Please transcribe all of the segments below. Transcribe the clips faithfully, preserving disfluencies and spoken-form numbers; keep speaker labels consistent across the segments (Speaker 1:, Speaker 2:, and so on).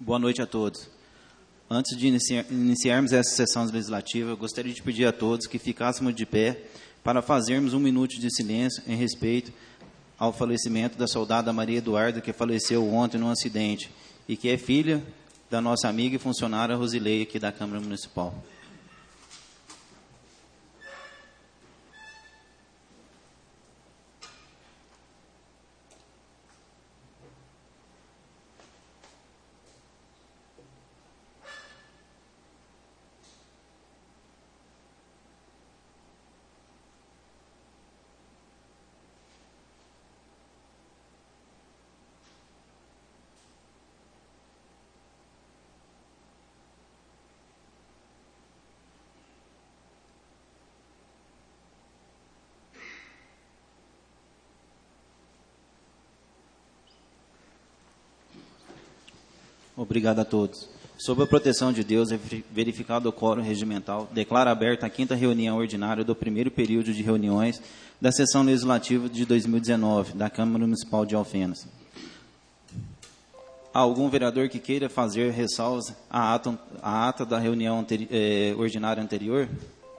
Speaker 1: Boa noite a todos. Antes de iniciar, iniciarmos essa sessão legislativa, eu gostaria de pedir a todos que ficássemos de pé para fazermos um minuto de silêncio em respeito ao falecimento da soldada Maria Eduarda, que faleceu ontem num acidente e que é filha da nossa amiga e funcionária Rosileia, aqui da Câmara Municipal. Obrigado a todos. Sob a proteção de Deus, verificado o quórum regimental, declaro aberta a quinta reunião ordinária do primeiro período de reuniões da sessão legislativa de dois mil e dezenove, da Câmara Municipal de Alfenas. Há algum vereador que queira fazer ressalvas à ata, à ata da reunião anteri, eh, ordinária anterior?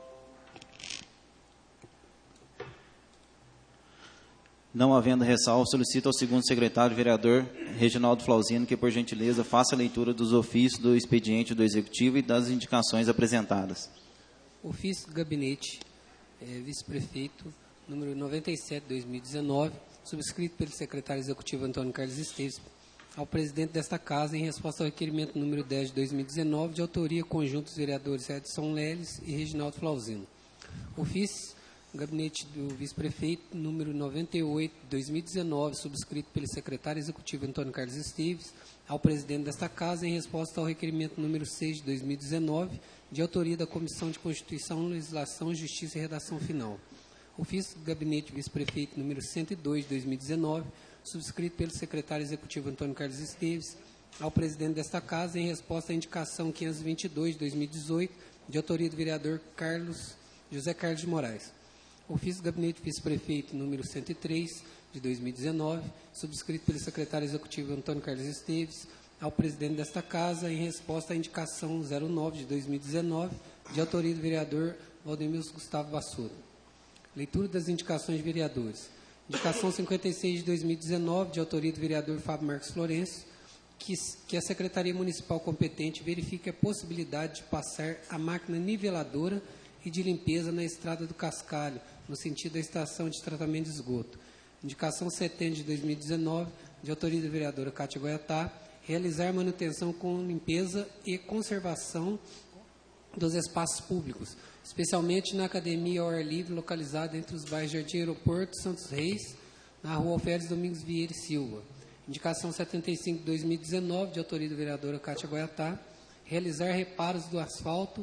Speaker 1: Não havendo ressalva, solicito ao segundo secretário, vereador Reginaldo Flauzino, que, por gentileza, faça a leitura dos ofícios do expediente do Executivo e das indicações apresentadas.
Speaker 2: Ofício do Gabinete, eh, Vice-Prefeito, número noventa e sete, dois mil e dezenove, subscrito pelo secretário Executivo Antônio Carlos Esteves, ao presidente desta Casa, em resposta ao requerimento número dez de dois mil e dezenove, de autoria conjunta dos vereadores Edson Leles e Reginaldo Flauzino. Ofício Gabinete do Vice-Prefeito, número noventa e oito, dois mil e dezenove, subscrito pelo secretário Executivo Antônio Carlos Esteves, ao presidente desta Casa, em resposta ao requerimento número seis de dois mil e dezenove, de autoria da Comissão de Constituição, Legislação, Justiça e Redação Final. Ofício do Gabinete do Vice-Prefeito, número cento e dois, dois mil e dezenove, subscrito pelo secretário Executivo Antônio Carlos Esteves, ao presidente desta Casa, em resposta à indicação quinhentos e vinte e dois, dois mil e dezoito, de autoria do vereador Carlos, José Carlos de Moraes. Ofício do Gabinete Vice-Prefeito, número cento e três, de dois mil e dezenove, subscrito pelo secretário Executivo Antônio Carlos Esteves, ao presidente desta Casa, em resposta à indicação zero nove, de dois mil e dezenove, de autoria do vereador Valdemilson Gustavo Vassoura. Leitura das indicações de vereadores. Indicação cinquenta e seis, de dois mil e dezenove, de autoria do vereador Fábio Marcos Lourenço, que, que a Secretaria Municipal competente verifique a possibilidade de passar a máquina niveladora e de limpeza na Estrada do Cascalho, no sentido da estação de tratamento de esgoto. Indicação setenta de dois mil e dezenove, de autoria da vereadora Cátia Goiatá, realizar manutenção com limpeza e conservação dos espaços públicos, especialmente na academia ao ar livre, localizada entre os bairros Jardim Aeroporto e Santos Reis, na rua Alferes Domingos Vieira e Silva. Indicação setenta e cinco de dois mil e dezenove, de autoria da vereadora Cátia Goiatá, realizar reparos do asfalto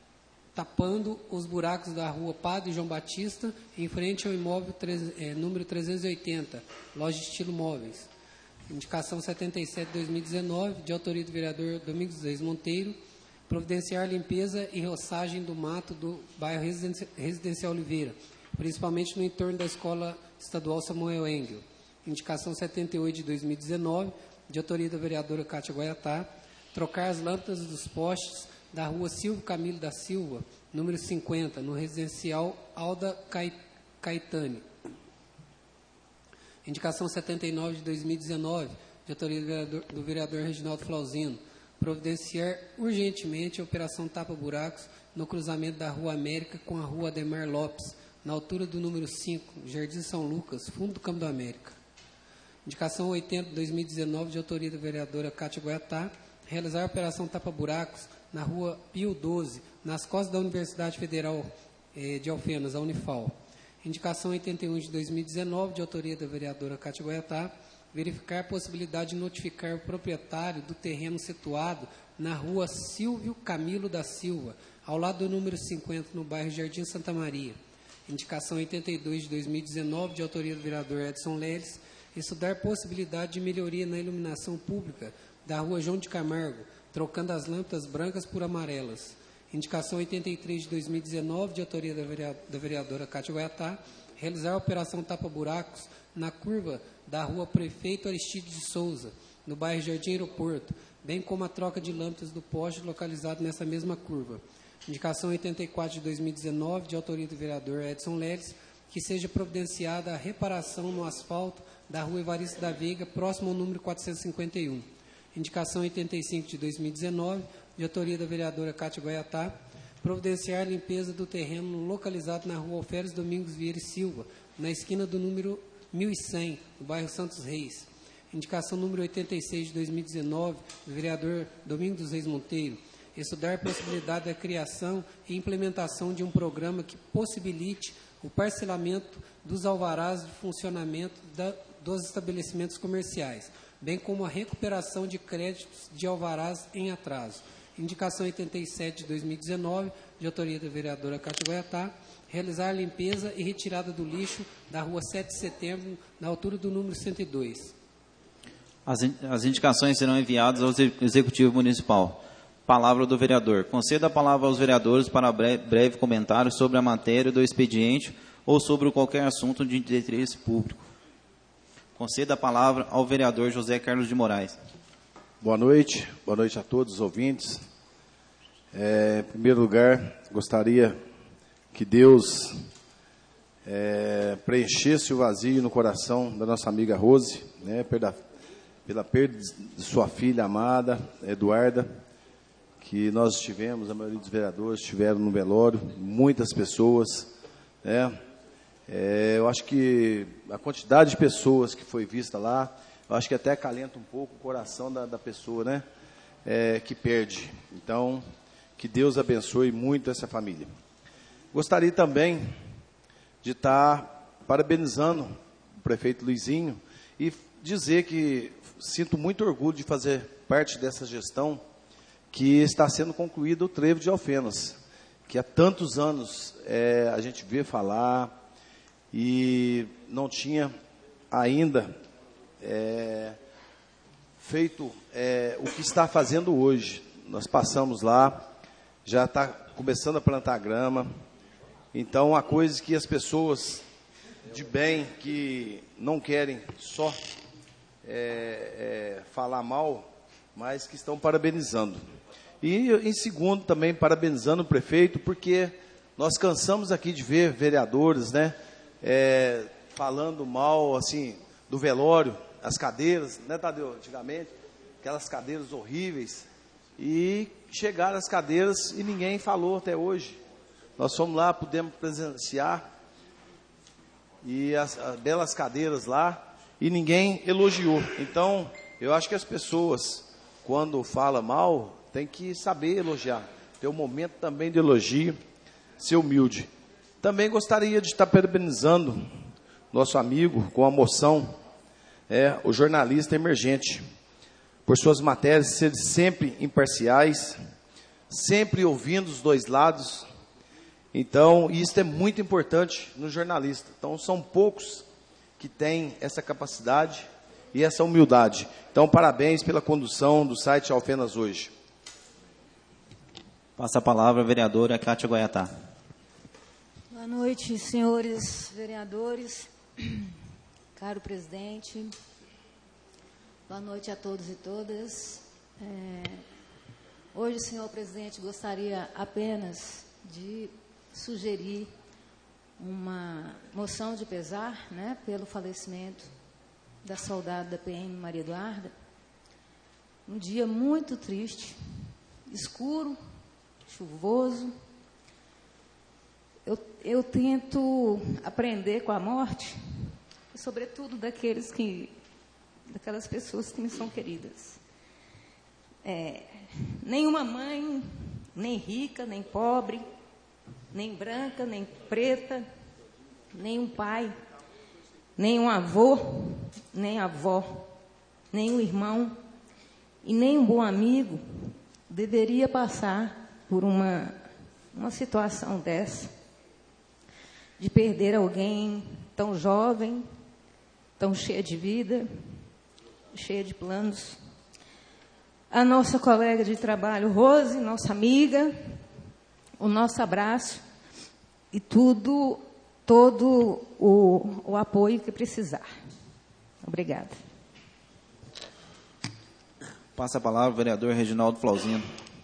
Speaker 2: tapando os buracos da rua Padre João Batista, em frente ao imóvel é, número trezentos e oitenta, loja Estilo Móveis. Indicação setenta e sete de dois mil e dezenove, de autoria do vereador Domingos Reis Monteiro, providenciar limpeza e roçagem do mato do bairro Residencial Oliveira, principalmente no entorno da Escola Estadual Samuel Engel. Indicação setenta e oito de dois mil e dezenove, de autoria da vereadora Cátia Goiatá, trocar as lâmpadas dos postes da rua Silvio Camilo da Silva, número cinquenta, no residencial Alda Caetani. Indicação setenta e nove de dois mil e dezenove, de autoria do vereador, do vereador Reginaldo Flauzino, providenciar urgentemente a operação tapa-buracos no cruzamento da Rua América com a Rua Ademar Lopes, na altura do número cinco, Jardim São Lucas, fundo do Campo da América. Indicação oitenta de dois mil e dezenove, de autoria da vereadora Cátia Goiatá, realizar a operação tapa-buracos na Rua Pio doze, nas costas da Universidade Federal eh, de Alfenas, a Unifal. Indicação oitenta e um de dois mil e dezenove, de autoria da vereadora Cátia Goiatá, verificar a possibilidade de notificar o proprietário do terreno situado na Rua Silvio Camilo da Silva, ao lado do número cinquenta, no bairro Jardim Santa Maria. Indicação oitenta e dois de dois mil e dezenove, de autoria do vereador Edson Leles, estudar a possibilidade de melhoria na iluminação pública da Rua João de Camargo, trocando as lâmpadas brancas por amarelas. Indicação oitenta e três de dois mil e dezenove, de autoria da vereadora Cátia Goiatá, realizar a operação tapa-buracos na curva da Rua Prefeito Aristides de Souza, no bairro Jardim Aeroporto, bem como a troca de lâmpadas do poste localizado nessa mesma curva. Indicação oitenta e quatro de dois mil e dezenove, de autoria do vereador Edson Leles, que seja providenciada a reparação no asfalto da rua Evaristo da Veiga, próximo ao número quatrocentos e cinquenta e um. Indicação oitenta e cinco de dois mil e dezenove, de autoria da vereadora Cátia Goiatá, providenciar a limpeza do terreno localizado na rua Alferes Domingos Vieira e Silva, na esquina do número mil e cem, no bairro Santos Reis. Indicação número oitenta e seis de dois mil e dezenove, do vereador Domingos dos Reis Monteiro, estudar a possibilidade da criação e implementação de um programa que possibilite o parcelamento dos alvarás de funcionamento da, dos estabelecimentos comerciais, bem como a recuperação de créditos de alvarás em atraso. Indicação oitenta e sete de dois mil e dezenove, de autoria da vereadora Cátia Goiatá, realizar a limpeza e retirada do lixo da rua sete de setembro, na altura do número cento e dois.
Speaker 1: As, as indicações serão enviadas ao Executivo Municipal. Palavra do vereador. Conceda a palavra aos vereadores para breve, breve comentário sobre a matéria do expediente ou sobre qualquer assunto de interesse público. Conceda a palavra ao vereador José Carlos de Moraes.
Speaker 3: Boa noite, boa noite a todos os ouvintes. É, em primeiro lugar, gostaria que Deus é, preenchesse o vazio no coração da nossa amiga Rose, né, pela, pela perda de sua filha amada, Eduarda, que nós tivemos, a maioria dos vereadores estiveram no velório, muitas pessoas, né? É, eu acho que a quantidade de pessoas que foi vista lá, eu acho que até acalenta um pouco o coração da, da pessoa, né? É, que perde. Então, que Deus abençoe muito essa família. Gostaria também de estar parabenizando o prefeito Luizinho e dizer que sinto muito orgulho de fazer parte dessa gestão que está sendo concluído o trevo de Alfenas, que há tantos anos é, a gente vê falar e não tinha ainda é, feito é, o que está fazendo hoje. Nós passamos lá, já está começando a plantar grama, então há coisas que as pessoas de bem, que não querem só é, é, falar mal, mas que estão parabenizando. E, em segundo, também parabenizando o prefeito, porque nós cansamos aqui de ver vereadores, né, é, falando mal, assim, do velório, as cadeiras, né, Tadeu, antigamente, aquelas cadeiras horríveis, e chegaram as cadeiras e ninguém falou até hoje. Nós fomos lá, pudemos presenciar, e as, as belas cadeiras lá, e ninguém elogiou. Então, eu acho que as pessoas, quando falam mal, tem que saber elogiar, ter um momento também de elogio, ser humilde. Também gostaria de estar parabenizando nosso amigo com a moção, é, o jornalista emergente, por suas matérias serem sempre imparciais, sempre ouvindo os dois lados. Então, isso é muito importante no jornalista. Então, são poucos que têm essa capacidade e essa humildade. Então, parabéns pela condução do site Alfenas Hoje.
Speaker 1: Passa a palavra a vereadora Cátia Goiatá.
Speaker 4: Boa noite, senhores vereadores, caro presidente. Boa noite a todos e todas. É, hoje, senhor presidente, gostaria apenas de sugerir uma moção de pesar, né, pelo falecimento da soldada da P M Maria Eduarda. Um dia muito triste, escuro, chuvoso. Eu, eu tento aprender com a morte, e sobretudo daqueles que, daquelas pessoas que me são queridas. É, nenhuma mãe, nem rica, nem pobre, nem branca, nem preta, nem um pai, nem um avô, nem avó, nem um irmão e nem um bom amigo deveria passar por uma, uma situação dessa, de perder alguém tão jovem, tão cheia de vida, cheia de planos. A nossa colega de trabalho, Rose, nossa amiga, o nosso abraço e tudo, todo o, o apoio que precisar. Obrigada.
Speaker 1: Passa a palavra ao vereador Reginaldo Flauzino.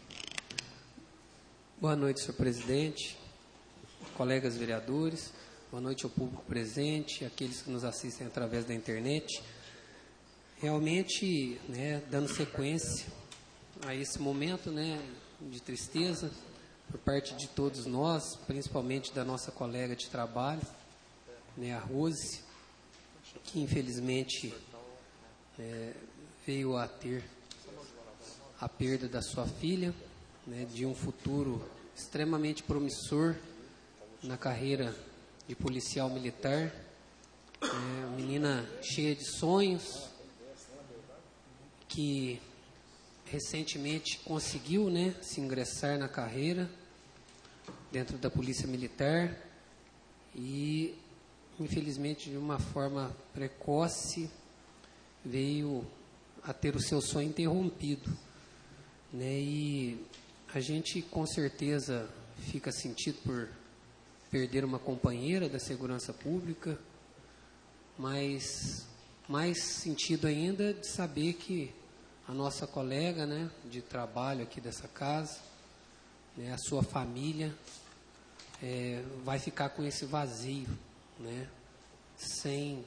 Speaker 2: Boa noite, senhor presidente, colegas vereadores, boa noite ao público presente, aqueles que nos assistem através da internet. Realmente, né, dando sequência a esse momento, né, de tristeza por parte de todos nós, principalmente da nossa colega de trabalho, né, a Rose, que infelizmente é, veio a ter a perda da sua filha, né, de um futuro extremamente promissor na carreira de policial militar, é, menina cheia de sonhos, que recentemente conseguiu, né, se ingressar na carreira dentro da Polícia Militar e, infelizmente, de uma forma precoce, veio a ter o seu sonho interrompido, né? E a gente, com certeza, fica sentido por perder uma companheira da segurança pública, mas mais sentido ainda de saber que a nossa colega, né, de trabalho aqui dessa casa, né, a sua família, é, vai ficar com esse vazio, né, sem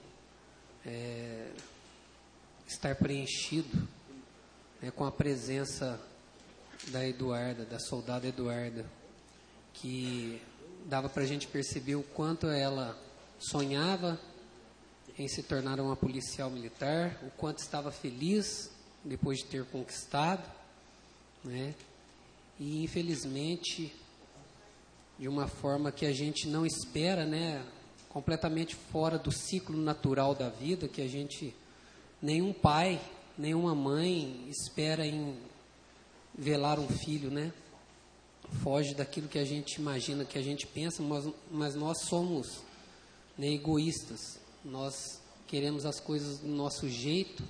Speaker 2: é, estar preenchido, né, com a presença da Eduarda, da soldada Eduarda, que dava para a gente perceber o quanto ela sonhava em se tornar uma policial militar, o quanto estava feliz depois de ter conquistado, né? E infelizmente, de uma forma que a gente não espera, né? Completamente fora do ciclo natural da vida, que a gente, nenhum pai, nenhuma mãe espera em velar um filho, né? Foge daquilo que a gente imagina, que a gente pensa, mas, mas nós somos, né, egoístas, nós queremos as coisas do nosso jeito,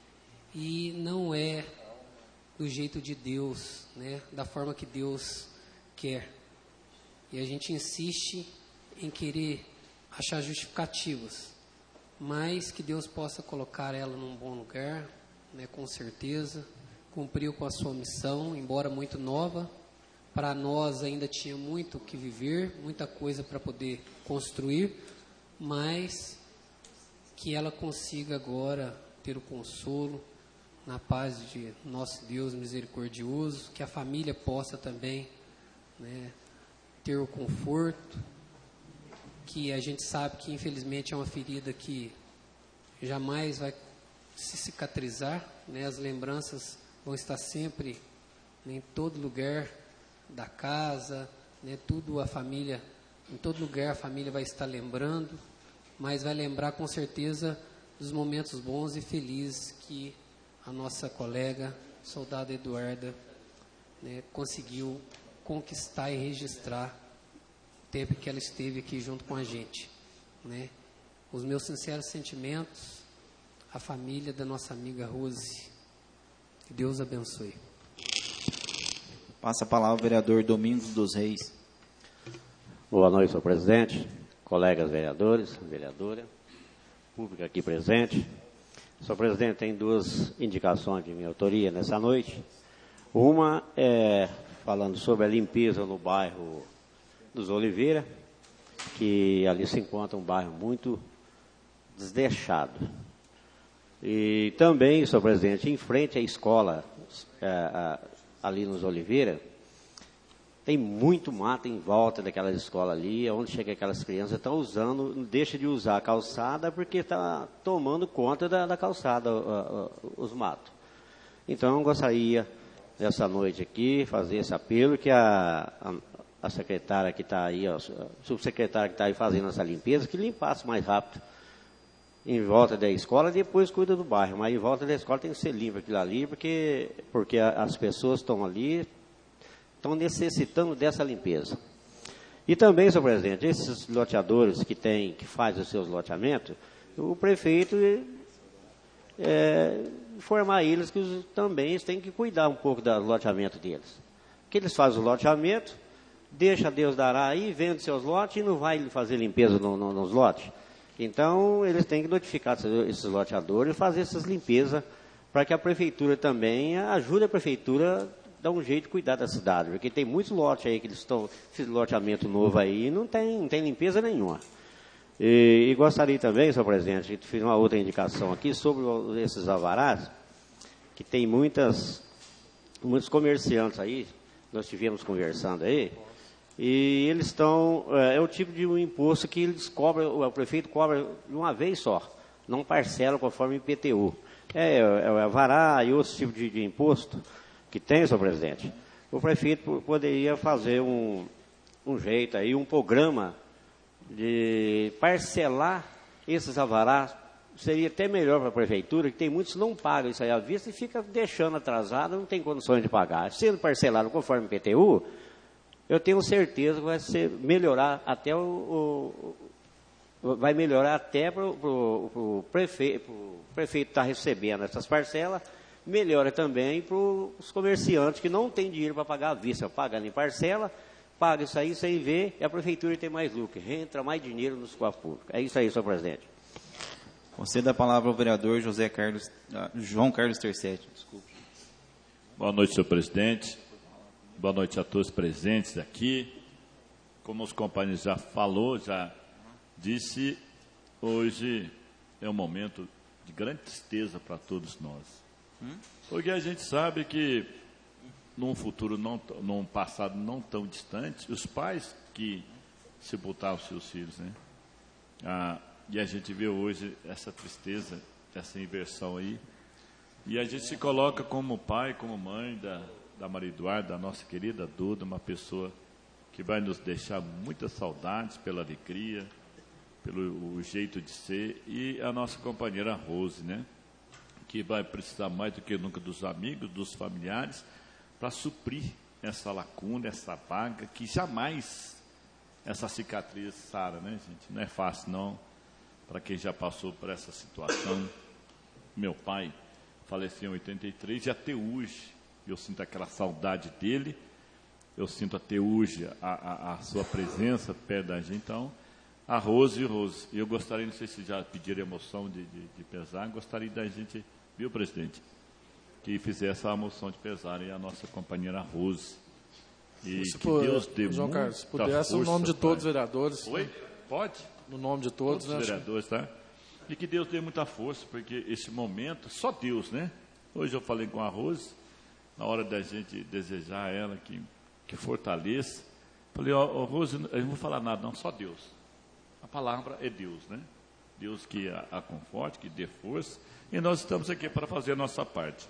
Speaker 2: e não é do jeito de Deus, né? Da forma que Deus quer. E a gente insiste em querer achar justificativas, mas que Deus possa colocar ela num bom lugar, né? Com certeza, cumpriu com a sua missão, embora muito nova. Para nós ainda tinha muito o que viver, muita coisa para poder construir, mas que ela consiga agora ter o consolo, na paz de nosso Deus misericordioso, que a família possa também, né, ter o conforto, que a gente sabe que infelizmente é uma ferida que jamais vai se cicatrizar, né, as lembranças vão estar sempre, né, em todo lugar da casa, né, tudo a família, em todo lugar a família vai estar lembrando, mas vai lembrar com certeza dos momentos bons e felizes que a nossa colega, soldada Eduarda, né, conseguiu conquistar e registrar o tempo que ela esteve aqui junto com a gente, né? Os meus sinceros sentimentos à família da nossa amiga Rose. Que Deus abençoe.
Speaker 1: Passa a palavra ao vereador Domingos dos Reis.
Speaker 5: Boa noite, senhor presidente, colegas vereadores, vereadora, público aqui presente. Senhor presidente, tem duas indicações de minha autoria nessa noite. Uma é falando sobre a limpeza no bairro dos Oliveira, que ali se encontra um bairro muito desdeixado. E também, senhor presidente, em frente à escola, é, a, ali nos Oliveira, tem muito mato em volta daquela escola ali, onde chega aquelas crianças, estão usando, não deixa de usar a calçada, porque está tomando conta da, da calçada, uh, uh, os matos. Então, eu gostaria, nessa noite aqui, fazer esse apelo, que a, a, a secretária que está aí, ó, a subsecretária que está aí fazendo essa limpeza, que limpasse mais rápido em volta da escola, depois cuida do bairro, mas em volta da escola tem que ser limpo aquilo ali, porque, porque a, as pessoas estão ali, estão necessitando dessa limpeza. E também, senhor presidente, esses loteadores que tem, que fazem os seus loteamentos, o prefeito é, informar eles que os, também eles têm que cuidar um pouco do loteamento deles. Que eles fazem o loteamento, deixa Deus dará aí, vende seus lotes e não vai fazer limpeza no, no, nos lotes. Então, eles têm que notificar esses loteadores e fazer essas limpezas para que a prefeitura também ajude a prefeitura a dar um jeito de cuidar da cidade, porque tem muitos lotes aí que eles estão, esse loteamento novo aí, e não tem, não tem limpeza nenhuma. E, e gostaria também, senhor presidente, de fazer uma outra indicação aqui sobre esses alvarás, que tem muitas, muitos comerciantes aí, nós estivemos conversando aí, e eles estão, é, é o tipo de um imposto que eles cobram, o prefeito cobra de uma vez só, não parcela conforme I P T U. É, é o alvará e outros tipos de, de imposto que tem, senhor presidente. O prefeito poderia fazer um, um jeito aí, um programa de parcelar esses alvarás. Seria até melhor para a prefeitura, que tem muitos que não pagam isso aí à vista e fica deixando atrasado, não tem condições de pagar. Sendo parcelado conforme I P T U, eu tenho certeza que vai ser melhorar até o, o vai melhorar até para o prefeito, o prefeito estar recebendo essas parcelas, melhora também para os comerciantes que não têm dinheiro para pagar à vista, pagando em parcela, paga isso aí sem ver, e a prefeitura tem mais lucro, entra mais dinheiro nos cofres públicos. É isso aí, senhor presidente.
Speaker 1: Conceda a palavra ao vereador José Carlos, João Carlos Tercetti. Desculpe.
Speaker 6: Boa noite, senhor presidente. Boa noite a todos presentes aqui. Como os companheiros já falou, já disse, hoje é um momento de grande tristeza para todos nós. Porque a gente sabe que num futuro, não, num passado não tão distante, os pais que sepultavam seus filhos, né? Ah, e a gente vê hoje essa tristeza, essa inversão aí. E a gente se coloca como pai, como mãe da, da Maria Eduarda, da nossa querida Duda, uma pessoa que vai nos deixar muitas saudades pela alegria, pelo o jeito de ser, e a nossa companheira Rose, né? Que vai precisar mais do que nunca dos amigos, dos familiares, para suprir essa lacuna, essa vaga, que jamais essa cicatriz sara, né, gente? Não é fácil, não, para quem já passou por essa situação. Meu pai faleceu em oitenta e três e até hoje eu sinto aquela saudade dele, eu sinto até hoje a, a, a sua presença perto da gente. Então, a Rose e Rose, eu gostaria, não sei se já pediram emoção de, de, de pesar, gostaria da gente, viu, presidente, que fizesse a moção de pesar e a nossa companheira Rose. E
Speaker 7: se
Speaker 6: que
Speaker 7: for,
Speaker 6: Deus dê
Speaker 7: João
Speaker 6: muita
Speaker 7: Carlos, se pudesse, o nome de todos os vereadores.
Speaker 6: Oi? Pode?
Speaker 7: No nome de todos,
Speaker 6: Todos os
Speaker 7: né?
Speaker 6: vereadores, tá? E que Deus dê muita força, porque esse momento, só Deus, né? Hoje eu falei com a Rose, na hora da gente desejar a ela que, que fortaleça. Falei, ó, ó, Rose, eu não vou falar nada, não, só Deus. A palavra é Deus, né? Deus que a, a conforte, que dê força. E nós estamos aqui para fazer a nossa parte.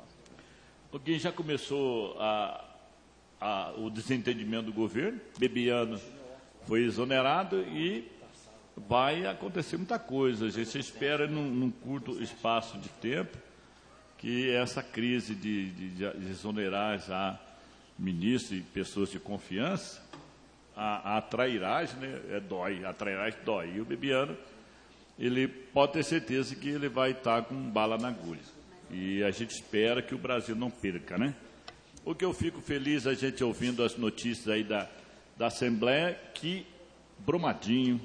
Speaker 6: Alguém já começou a, a, o desentendimento do governo, Bebiano foi exonerado e vai acontecer muita coisa. A gente espera, num, num curto espaço de tempo, que essa crise de, de, de exonerar já ministros e pessoas de confiança, a, a trairagem, né, é, dói, a trairagem dói. E o Bebiano, ele pode ter certeza que ele vai estar com bala na agulha. E a gente espera que o Brasil não perca, né? O que eu fico feliz, a gente ouvindo as notícias aí da, da Assembleia, que Brumadinho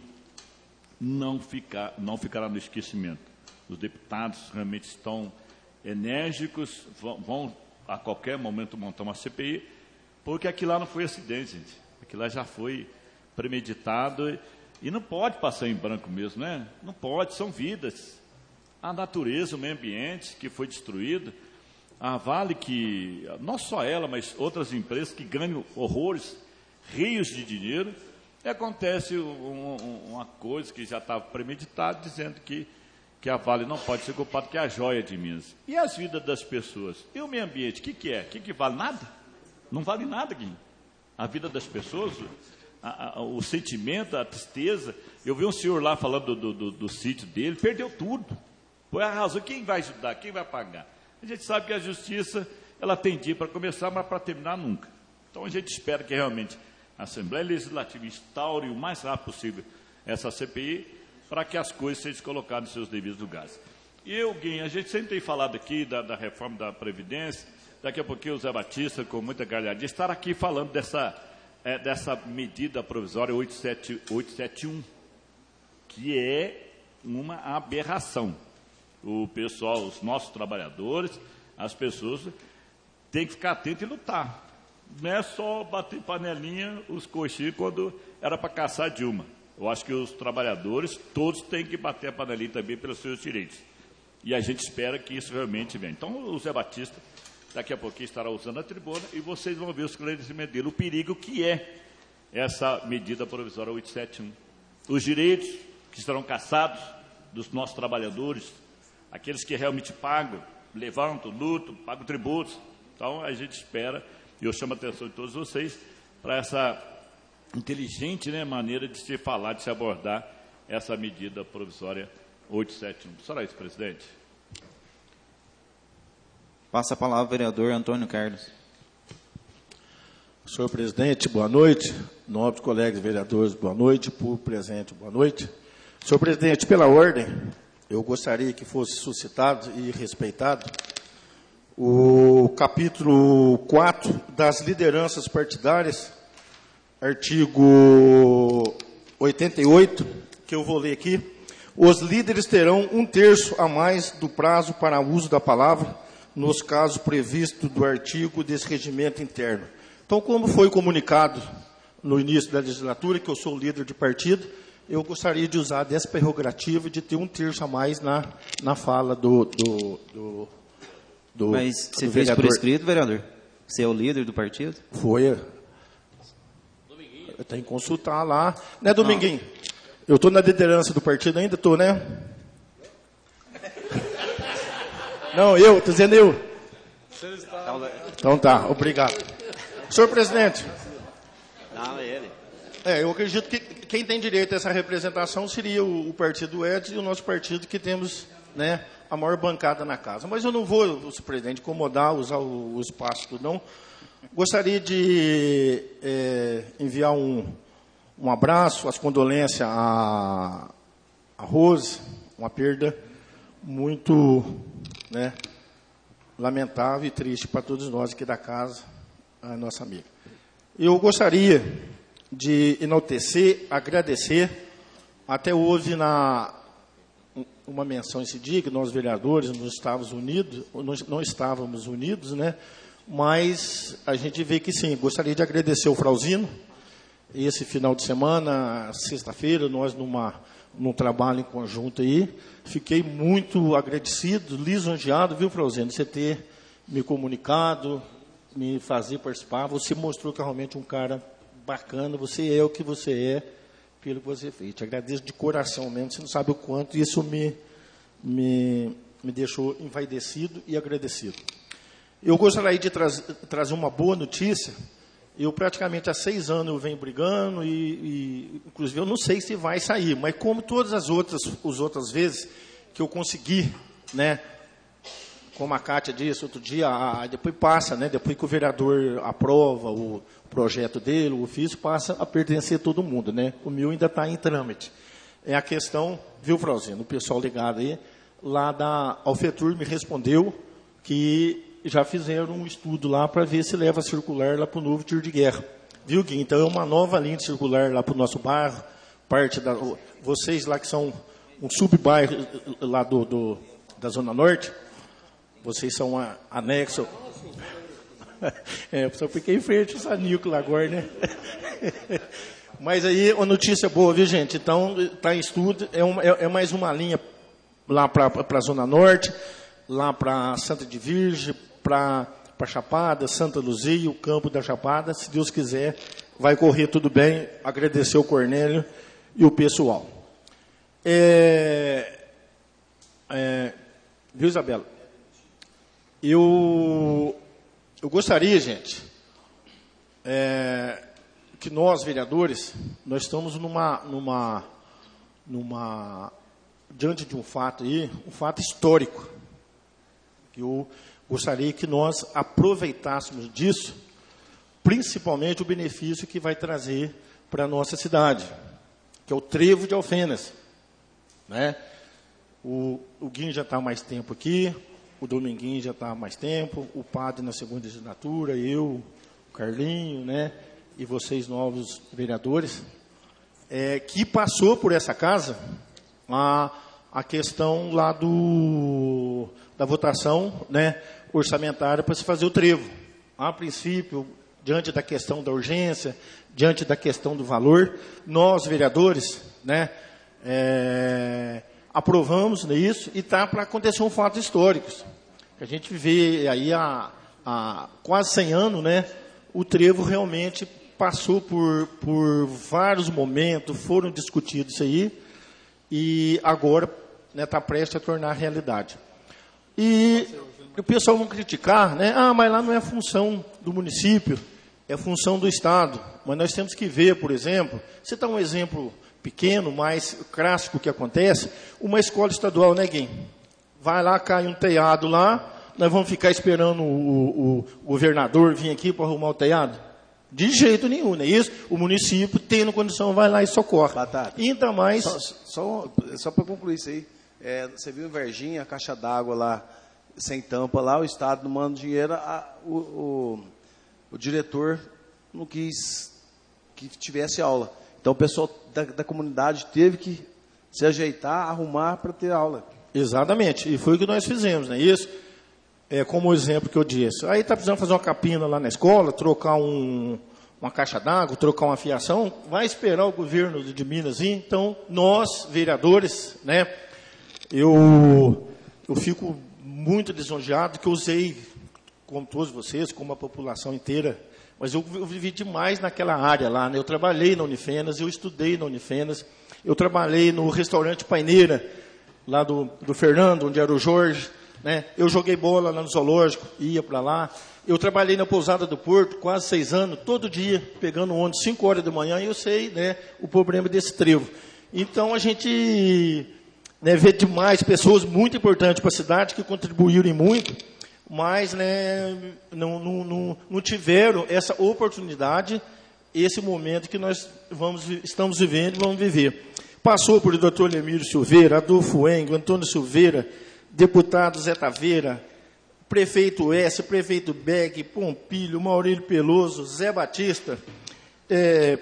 Speaker 6: não, ficar, não ficará no esquecimento. Os deputados realmente estão enérgicos, vão, vão a qualquer momento montar uma C P I, porque aquilo lá não foi acidente, gente. Aquilo lá já foi premeditado e, e não pode passar em branco mesmo, né? Não pode, são vidas. A natureza, o meio ambiente que foi destruído, a Vale que, não só ela, mas outras empresas que ganham horrores, rios de dinheiro, e acontece um, um, uma coisa que já estava premeditada, dizendo que, que a Vale não pode ser culpada, que é a joia de Minas. E as vidas das pessoas? E o meio ambiente, o que, que é? O que, que vale? Nada? Não vale nada, Guilherme. A vida das pessoas, a, a, o sentimento, a tristeza. Eu vi um senhor lá falando do, do, do, do sítio dele, perdeu tudo. Foi a razão, quem vai ajudar, quem vai pagar? A gente sabe que a justiça, ela tem dia para começar, mas para terminar nunca. Então a gente espera que realmente a Assembleia Legislativa instaure o mais rápido possível essa C P I, para que as coisas sejam colocadas nos seus devidos lugares. E eu, Guim, a gente sempre tem falado aqui da, da reforma da Previdência, daqui a pouquinho o Zé Batista, com muita galhardia, estar aqui falando dessa, é, dessa medida provisória oito sete um, que é uma aberração. O pessoal, os nossos trabalhadores, as pessoas têm que ficar atentos e lutar. Não é só bater panelinha, os coxinhos, quando era para caçar Dilma. Eu acho que os trabalhadores, todos têm que bater a panelinha também pelos seus direitos. E a gente espera que isso realmente venha. Então, o Zé Batista, daqui a pouquinho, estará usando a tribuna e vocês vão ver o esclarecimento dele, o perigo que é essa medida provisória oitocentos e setenta e um. Os direitos que serão caçados dos nossos trabalhadores, aqueles que realmente pagam, levantam, lutam, pagam tributos. Então, a gente espera, e eu chamo a atenção de todos vocês, para essa inteligente, né, maneira de se falar, de se abordar essa medida provisória oitocentos e setenta e um. Senhora vice-presidente.
Speaker 1: Passa a palavra ao vereador Antônio Carlos.
Speaker 3: Senhor presidente, boa noite. Nobres colegas vereadores, boa noite. Público presente, boa noite. Senhor presidente, pela ordem, eu gostaria que fosse suscitado e respeitado o capítulo quatro das lideranças partidárias, artigo oitenta e oito, que eu vou ler aqui. Os líderes terão um terço a mais do prazo para uso da palavra, nos casos previstos do artigo desse regimento interno. Então, como foi comunicado no início da legislatura, que eu sou líder de partido, eu gostaria de usar dessa prerrogativa de ter um terço a mais na, na fala do, do, do, do
Speaker 1: Mas você do fez vereador. Por escrito, vereador? Você é o líder do partido?
Speaker 3: Foi. Eu tenho que consultar lá. Né, Dominguinho? Não. Eu estou na liderança do partido ainda? Estou, né? Não, eu, estou dizendo eu. Então tá, obrigado. Senhor presidente.
Speaker 5: Não, é ele.
Speaker 3: É, eu acredito que quem tem direito a essa representação seria o, o partido Ed e o nosso partido, que temos, né, a maior bancada na casa. Mas eu não vou, senhor presidente, incomodar, usar o, o espaço tudo, não. Gostaria de é, enviar um, um abraço, as condolências a, a Rose, uma perda muito, né, lamentável e triste para todos nós aqui da casa, a nossa amiga. Eu gostaria de enaltecer, agradecer, até houve na, uma menção esse dia, que nós vereadores não estávamos unidos, não estávamos unidos, né? Mas a gente vê que sim, gostaria de agradecer o Frauzino, esse final de semana, sexta-feira, nós numa, num trabalho em conjunto aí, fiquei muito agradecido, lisonjeado, viu, Frauzino, você ter me comunicado, me fazer participar, você mostrou que é realmente um cara bacana, você é o que você é, pelo que você fez. Te agradeço de coração mesmo, você não sabe o quanto isso me, me, me deixou envaidecido e agradecido. Eu gostaria de tra trazer uma boa notícia. Eu praticamente há seis anos eu venho brigando e, e, inclusive, eu não sei se vai sair, mas como todas as outras, as outras vezes que eu consegui, né, como a Cátia disse outro dia, a, a, depois passa, né, depois que o vereador aprova o projeto dele, o ofício, passa a pertencer a todo mundo, né? O meu ainda está em trâmite. É a questão, viu, Frauzino, o pessoal ligado aí, lá da Alfetur me respondeu que já fizeram um estudo lá para ver se leva circular lá para o novo tiro de guerra. Viu, Gui? Então é uma nova linha de circular lá para o nosso bairro, parte da... Vocês lá que são um sub-bairro lá do, do, da Zona Norte, vocês são a, anexo... É, só fiquei em frente a essa Nicola agora, né? Mas aí, uma notícia boa, viu, gente? Então, está em estudo, é, uma, é, é mais uma linha lá para a Zona Norte, lá para Santa de Virgem, para a Chapada, Santa Luzia, o campo da Chapada. Se Deus quiser, vai correr tudo bem. Agradecer o Cornélio e o pessoal. É, é, viu, Isabela? Eu... Eu gostaria, gente, é, que nós, vereadores, nós estamos numa, numa, numa, diante de um fato aí, um fato histórico, que eu gostaria que nós aproveitássemos disso, principalmente o benefício que vai trazer para a nossa cidade, que é o Trevo de Alfenas, né? O, o Guinho já está há mais tempo aqui, o Dominguinho já está há mais tempo, o padre na segunda legislatura, eu, o Carlinho, né, e vocês novos vereadores, é, que passou por essa casa há,
Speaker 8: a questão lá do, da votação, né, orçamentária para se fazer o trevo. A princípio, diante da questão da urgência, diante da questão do valor, nós, vereadores, né, é, aprovamos isso e está para acontecer um fato histórico. A gente vê aí há, há quase cem anos, né, o trevo realmente passou por, por vários momentos, foram discutidos isso aí, e agora está, né, prestes a tornar realidade. E o pessoal vai criticar, né? Ah, mas lá não é função do município, é função do Estado. Mas nós temos que ver, por exemplo, você dá um exemplo pequeno, mas clássico que acontece, uma escola estadual, né, Guim? Vai lá, cai um telhado lá, nós vamos ficar esperando o, o, o governador vir aqui para arrumar o telhado? De jeito nenhum, não é isso? O município, tendo condição, vai lá e socorre.
Speaker 3: Batata.
Speaker 8: E ainda mais...
Speaker 3: Só, só, só para concluir isso aí, é, você viu em Varginha, a caixa d'água lá, sem tampa lá, o Estado não manda dinheiro, a, o, o, o diretor não quis que tivesse aula. Então o pessoal da, da comunidade teve que se ajeitar, arrumar para ter aula.
Speaker 8: Exatamente, e foi o que nós fizemos, não é isso? É, como o exemplo que eu disse. Aí está precisando fazer uma capina lá na escola, trocar um, uma caixa d'água, trocar uma fiação, vai esperar o governo de Minas ir. Então, nós, vereadores, né, eu, eu fico muito lisonjeado que eu usei, como todos vocês, como a população inteira, mas eu, eu vivi demais naquela área lá, né? Eu trabalhei na Unifenas, eu estudei na Unifenas, eu trabalhei no restaurante Paineira, lá do, do Fernando, onde era o Jorge, né? Eu joguei bola lá no zoológico, ia para lá. Eu trabalhei na Pousada do Porto, quase seis anos, todo dia, pegando ônibus, cinco horas da manhã, e eu sei, né, o problema desse trevo. Então, a gente, né, vê demais pessoas muito importantes para a cidade, que contribuíram muito, mas, né, não, não, não, não tiveram essa oportunidade, esse momento que nós vamos, estamos vivendo e vamos viver. Passou por o doutor Lemírio Silveira, Adolfo Engo, Antônio Silveira, deputado Zé Taveira, prefeito S, prefeito Beck, Pompilho, Maurílio Peloso, Zé Batista, é,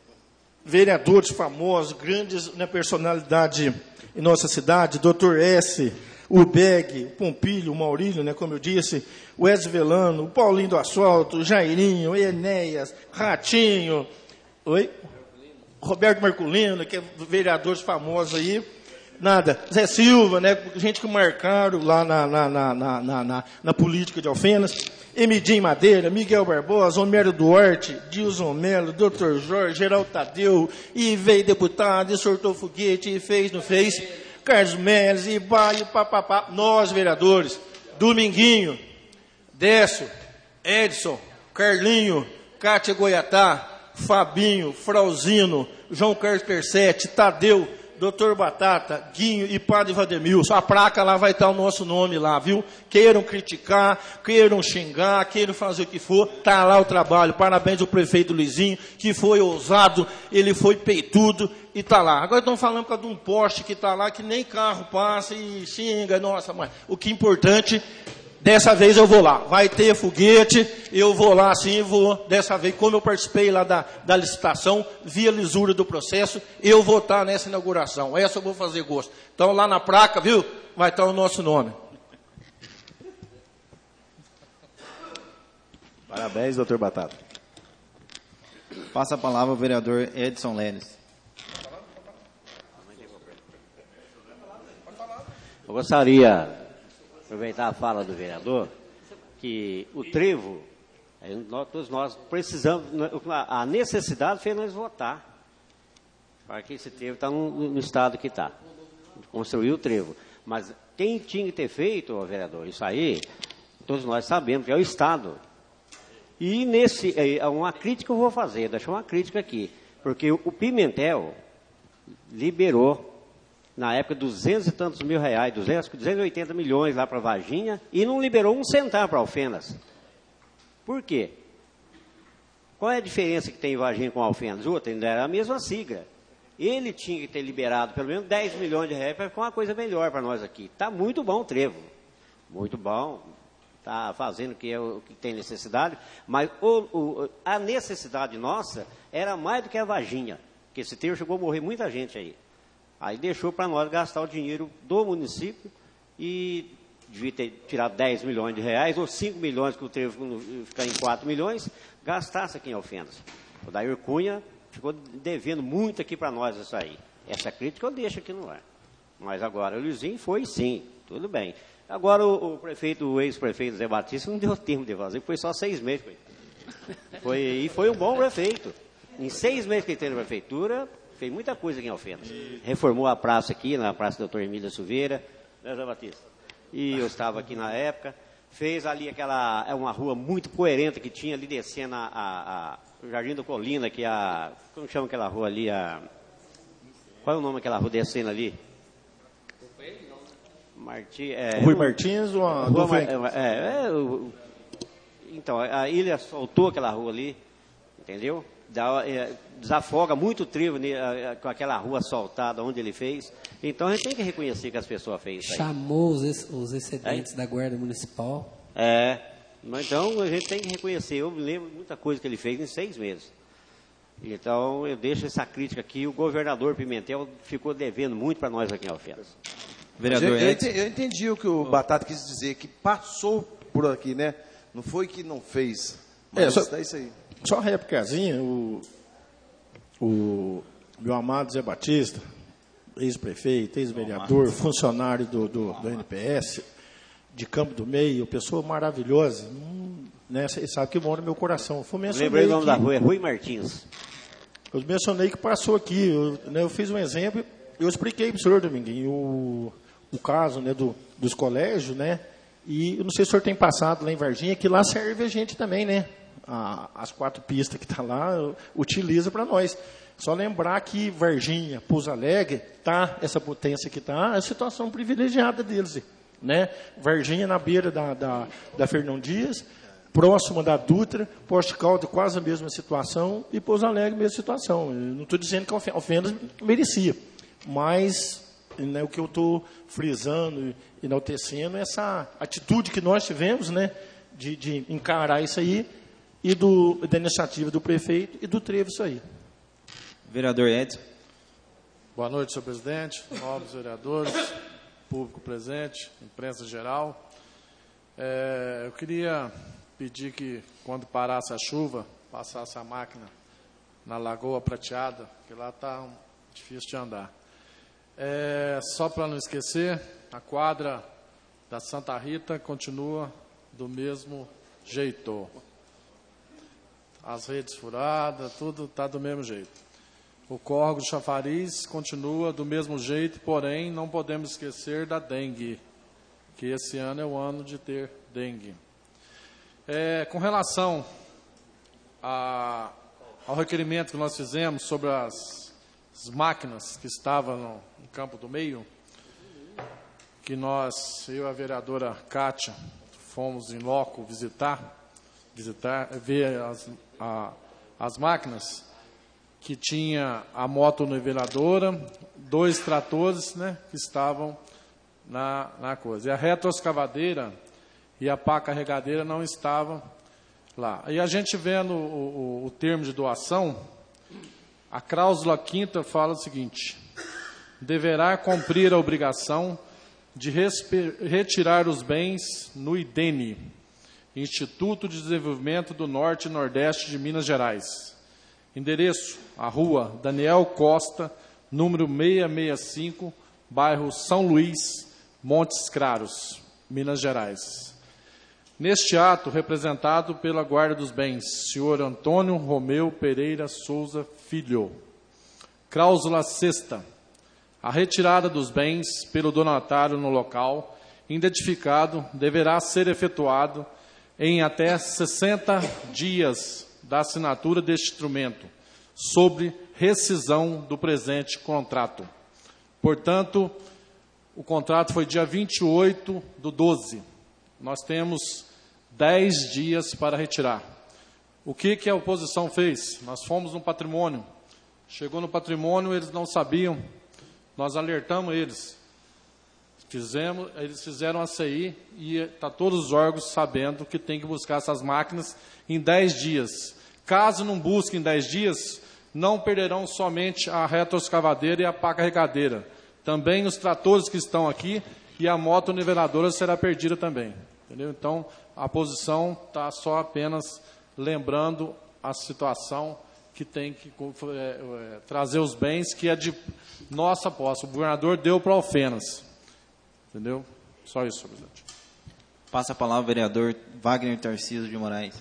Speaker 8: vereadores famosos, grandes, né, personalidade em nossa cidade, doutor S, o Beck, o Pompilho, o Maurílio, né, como eu disse, o Ezio Velano, o Paulinho do Asfalto, o Jairinho, o Enéas, Ratinho, oi? Roberto Marculino, que é vereadores famosos aí, nada, Zé Silva, né, gente que marcaram lá na, na, na, na, na, na, na política de Alfenas, Emidim Madeira, Miguel Barbosa, Homero Duarte, Dilson Melo, doutor Jorge, Geraldo Tadeu, e veio deputado, e sortou foguete, e fez, não fez, Carlos Meles, e vai, papapá, nós vereadores, Dominguinho, Décio, Edson, Carlinho, Cátia Goiatá, Fabinho, Frauzino, João Carlos Persetti, Tadeu, doutor Batata, Guinho e Padre Vademilson. A placa lá vai estar o nosso nome lá, viu? Queiram criticar, queiram xingar, queiram fazer o que for, está lá o trabalho. Parabéns ao prefeito Luizinho, que foi ousado, ele foi peitudo e está lá. Agora estão falando por causa de um poste que está lá, que nem carro passa e xinga. Nossa, mas o que é importante... Dessa vez eu vou lá, vai ter foguete, eu vou lá sim, vou, dessa vez, como eu participei lá da, da licitação, vi a lisura do processo, eu vou estar nessa inauguração, essa eu vou fazer gosto. Então lá na placa, viu, vai estar o nosso nome.
Speaker 3: Parabéns, doutor Batata.
Speaker 1: Passa a palavra ao vereador Edson Leles.
Speaker 5: Eu gostaria... aproveitar a fala do vereador, que o trevo, nós, todos nós precisamos, a necessidade fez nós votar, para que esse trevo está no, no estado que está, construir o trevo. Mas quem tinha que ter feito, ó, vereador, isso aí, todos nós sabemos que é o Estado. E nesse, uma crítica eu vou fazer, deixar uma crítica aqui, porque o Pimentel liberou, na época, duzentos e tantos mil reais, duzentos, duzentos e oitenta milhões lá para Varginha, e não liberou um centavo para Alfenas. Por quê? Qual é a diferença que tem em Varginha com Alfenas? Outra, ainda era a mesma sigla. Ele tinha que ter liberado pelo menos dez milhões de reais para ficar uma coisa melhor para nós aqui. Está muito bom o trevo, muito bom, está fazendo o que, é, o que tem necessidade, mas o, o, a necessidade nossa era mais do que a Varginha, porque esse trevo chegou a morrer muita gente aí. Aí deixou para nós gastar o dinheiro do município e devia ter tirado dez milhões de reais, ou cinco milhões, que o trevo ficar em quatro milhões, gastasse aqui em Alfenas. O Dair Cunha ficou devendo muito aqui para nós isso aí. Essa crítica eu deixo aqui no ar. Mas agora o Luizinho foi sim, tudo bem. Agora o, o prefeito, o ex-prefeito Zé Batista não deu tempo de fazer, foi só seis meses. Foi, e foi um bom prefeito. Em seis meses que ele teve na prefeitura, fez muita coisa aqui em Alfenas. Reformou a praça aqui, na Praça doutor Emília Silveira, né, Zé Batista? E eu estava aqui na época. Fez ali aquela, é uma rua muito coerente que tinha ali descendo a, a, a o Jardim do Colina, que é a, como chama aquela rua ali? A, qual é o nome daquela rua descendo ali? Marti, é,
Speaker 8: Rui Martins ou a
Speaker 5: rua, é, é, o, então, a ilha soltou aquela rua ali, entendeu? Dá, é, desafoga muito o trevo né, com aquela rua soltada onde ele fez. Então a gente tem que reconhecer que as pessoas fez isso aí.
Speaker 2: Chamou os, os excedentes é? da Guarda Municipal.
Speaker 5: É, mas então a gente tem que reconhecer. Eu me lembro de muita coisa que ele fez em seis meses. Então eu deixo essa crítica aqui. O governador Pimentel ficou devendo muito para nós aqui em Alfenas.
Speaker 9: Vereador eu, entendi, eu entendi o que o Batata quis dizer, que passou por aqui, né? Não foi que não fez. Mas
Speaker 8: é, só,
Speaker 9: é isso aí.
Speaker 8: Só uma réplicazinha, o, o meu amado Zé Batista, ex-prefeito, ex-vereador, funcionário do, do, do N P S, de Campo do Meio, pessoa maravilhosa, hum, né, você sabe que mora no meu coração. Eu
Speaker 5: lembrei o nome que, da rua, é Rui Martins.
Speaker 8: Eu mencionei que passou aqui, eu, né, eu fiz um exemplo, eu expliquei para o senhor, Dominguinho, o, o caso né, do, dos colégios, né, e eu não sei se o senhor tem passado lá em Varginha, que lá serve a gente também, né? A, as quatro pistas que está lá, utiliza para nós. Só lembrar que Varginha, Pouso Alegre, tá, essa potência que está, é a situação privilegiada deles. Né? Varginha na beira da, da, da Fernão Dias, próxima da Dutra, Poste Caldas quase a mesma situação, e Pouso Alegre mesma situação. Eu não estou dizendo que a Alfenas merecia, mas né, o que eu estou frisando e enaltecendo é essa atitude que nós tivemos, né, de, de encarar isso aí, e do, da iniciativa do prefeito e do trevo isso aí.
Speaker 1: Vereador Edson.
Speaker 7: Boa noite, senhor presidente, novos vereadores, público presente, imprensa geral. É, eu queria pedir que, quando parasse a chuva, passasse a máquina na Lagoa Prateada, que lá está difícil de andar. É, só para não esquecer, a quadra da Santa Rita continua do mesmo jeito. As redes furadas, tudo está do mesmo jeito. O córrego do chafariz continua do mesmo jeito, porém não podemos esquecer da dengue, que esse ano é o ano de ter dengue. É, com relação a, ao requerimento que nós fizemos sobre as, as máquinas que estavam no, no Campo do Meio, que nós, eu e a vereadora Kátia, fomos em loco visitar, visitar, ver as, a, as máquinas, que tinha a motoniveladora, dois tratores, né, que estavam na, na coisa. E a retroescavadeira e a pá carregadeira não estavam lá. E a gente vendo o, o, o termo de doação, a cláusula quinta fala o seguinte: deverá cumprir a obrigação de retirar os bens no I D N E, Instituto de Desenvolvimento do Norte e Nordeste de Minas Gerais. Endereço, a rua Daniel Costa, número seiscentos e sessenta e cinco, bairro São Luís, Montes Claros, Minas Gerais. Neste ato, representado pela Guarda dos Bens, senhor Antônio Romeu Pereira Souza Filho. Cláusula sexta. A retirada dos bens pelo donatário no local identificado deverá ser efetuado em até sessenta dias da assinatura deste instrumento, sobre rescisão do presente contrato. Portanto, o contrato foi dia vinte e oito do doze. Nós temos dez dias para retirar. O que, que a oposição fez? Nós fomos no patrimônio. Chegou no patrimônio, eles não sabiam. Nós alertamos eles. Fizemos, eles fizeram a C I e está todos os órgãos sabendo que tem que buscar essas máquinas em dez dias. Caso não busque em dez dias, não perderão somente a retroescavadeira e a pá carregadeira. Também os tratores que estão aqui e a moto niveladora será perdida também. Entendeu? Então, a posição está só apenas lembrando a situação que tem que é, é, trazer os bens que é de nossa posse. O governador deu para Alfenas. Entendeu? Só isso, senhor presidente.
Speaker 1: Passa a palavra ao vereador Wagner Tarcísio de Moraes.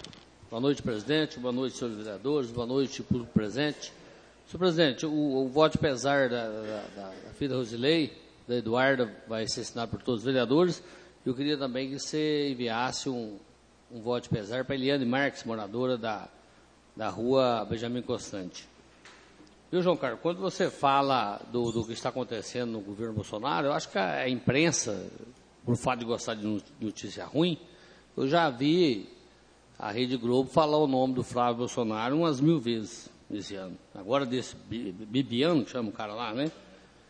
Speaker 10: Boa noite, presidente. Boa noite, senhores vereadores. Boa noite, público presente. Senhor presidente, o, o voto de pesar da, da, da, da filha Rosilei, da Eduarda, vai ser assinado por todos os vereadores. Eu queria também que você enviasse um, um voto de pesar para Eliane Marques, moradora da, da rua Benjamin Constante. Viu, João Carlos, quando você fala do, do que está acontecendo no governo Bolsonaro, eu acho que a, a imprensa, por fato de gostar de notícia ruim, eu já vi a Rede Globo falar o nome do Flávio Bolsonaro umas mil vezes nesse ano. Agora desse Bibiano, que chama o cara lá, né?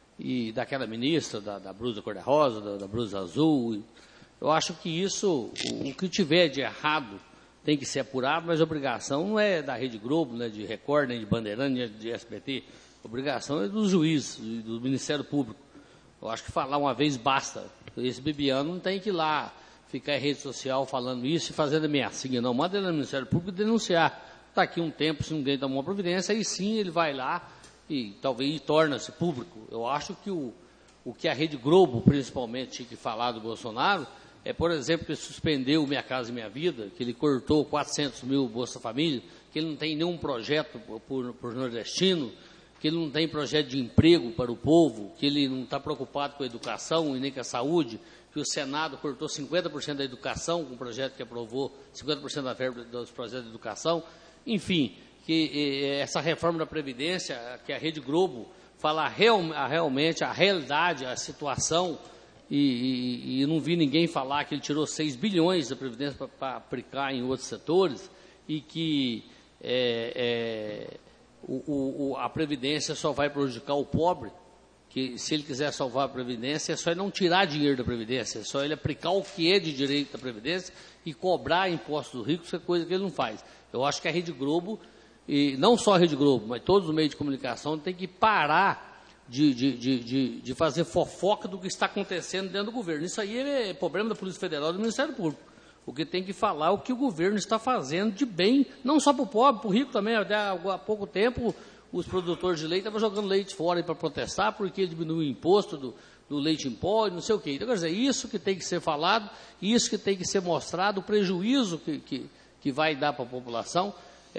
Speaker 10: E daquela ministra, da, da blusa cor-de-rosa, da, da blusa azul. Eu acho que isso, o, o que tiver de errado tem que ser apurado, mas a obrigação não é da Rede Globo, né, de Record, nem de Bandeirante, nem de S B T. A obrigação é dos juízes, do Ministério Público. Eu acho que falar uma vez basta. Esse Bibiano não tem que ir lá ficar em rede social falando isso e fazendo ameaçinha, não. Manda ele no Ministério Público denunciar. Daqui um tempo, se ninguém tomar uma providência, aí sim ele vai lá e talvez torna-se público. Eu acho que o, o que a Rede Globo, principalmente, tinha que falar do Bolsonaro é, por exemplo, que ele suspendeu Minha Casa e Minha Vida, que ele cortou quatrocentos mil Bolsa Família, que ele não tem nenhum projeto por, por nordestino, que ele não tem projeto de emprego para o povo, que ele não está preocupado com a educação e nem com a saúde, que o Senado cortou cinquenta por cento da educação, com o projeto que aprovou cinquenta por cento da verba dos projetos de educação. Enfim, que eh, essa reforma da Previdência, que a Rede Globo fala real, a, realmente a realidade, a situação, e, e, e não vi ninguém falar que ele tirou seis bilhões da Previdência para aplicar em outros setores, e que é, é, o, o, a Previdência só vai prejudicar o pobre, que se ele quiser salvar a Previdência, é só ele não tirar dinheiro da Previdência, é só ele aplicar o que é de direito da Previdência e cobrar impostos dos ricos, que é coisa que ele não faz. Eu acho que a Rede Globo, e não só a Rede Globo, mas todos os meios de comunicação, tem que parar de, de, de, de, de fazer fofoca do que está acontecendo dentro do governo. Isso aí é problema da Polícia Federal e do Ministério Público. O que tem que falar é o que o governo está fazendo de bem, não só para o pobre, para o rico também. Até há pouco tempo, os produtores de leite estavam jogando leite fora para protestar, porque diminuiu o imposto do, do leite em pó e não sei o quê. Então, quer dizer, isso que tem que ser falado, isso que tem que ser mostrado, o prejuízo que, que, que vai dar para a população,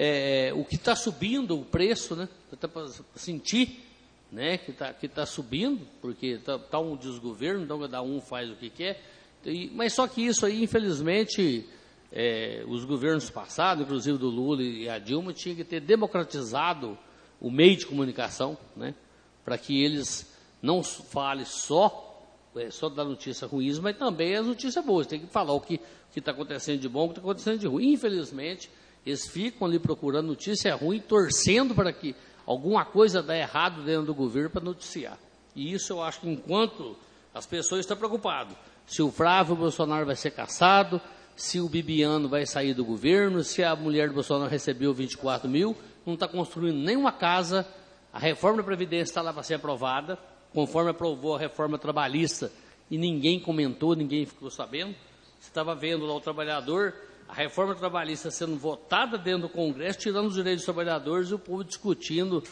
Speaker 10: é, o que está subindo o preço, né? Até para sentir, né, que está que tá subindo, porque está tá um desgoverno, então cada um faz o que quer. E, mas só que isso aí, infelizmente, é, os governos passados, inclusive do Lula e a Dilma, tinham que ter democratizado o meio de comunicação, né, para que eles não falem só, é, só da notícia ruim, mas também as notícias boas. Tem que falar o que está acontecendo de bom, o que está acontecendo de ruim. Infelizmente, eles ficam ali procurando notícia ruim, torcendo para que alguma coisa dê errado dentro do governo para noticiar. E isso eu acho que enquanto as pessoas estão preocupadas, se o Flávio Bolsonaro vai ser cassado, se o Bibiano vai sair do governo, se a mulher do Bolsonaro recebeu vinte e quatro mil, não está construindo nenhuma casa, a reforma da Previdência está lá para ser aprovada, conforme aprovou a reforma trabalhista, e ninguém comentou, ninguém ficou sabendo. Você estava vendo lá o trabalhador, a reforma trabalhista sendo votada dentro do Congresso, tirando os direitos dos trabalhadores, e o povo discutindo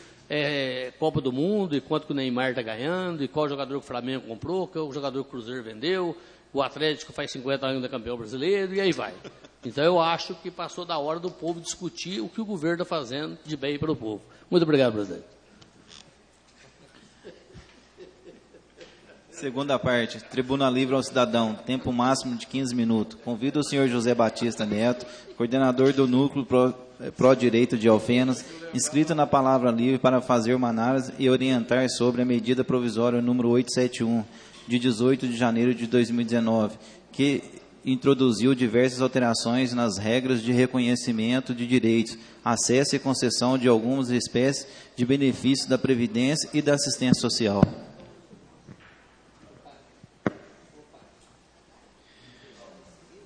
Speaker 10: é, Copa do Mundo, e quanto que o Neymar está ganhando, e qual jogador que o Flamengo comprou, qual jogador que o Cruzeiro vendeu, o Atlético faz cinquenta anos da campeão brasileiro, e aí vai. Então eu acho que passou da hora do povo discutir o que o governo está fazendo de bem para o povo. Muito obrigado, presidente.
Speaker 1: Segunda parte, tribuna livre ao cidadão, tempo máximo de quinze minutos. Convido o senhor José Batista Neto, coordenador do Núcleo Pro, Pro Direito de Alfenas, inscrito na palavra livre para fazer uma análise e orientar sobre a medida provisória número oitocentos e setenta e um, de dezoito de janeiro de dois mil e dezenove, que introduziu diversas alterações nas regras de reconhecimento de direitos, acesso e concessão de algumas espécies de benefícios da Previdência e da assistência social.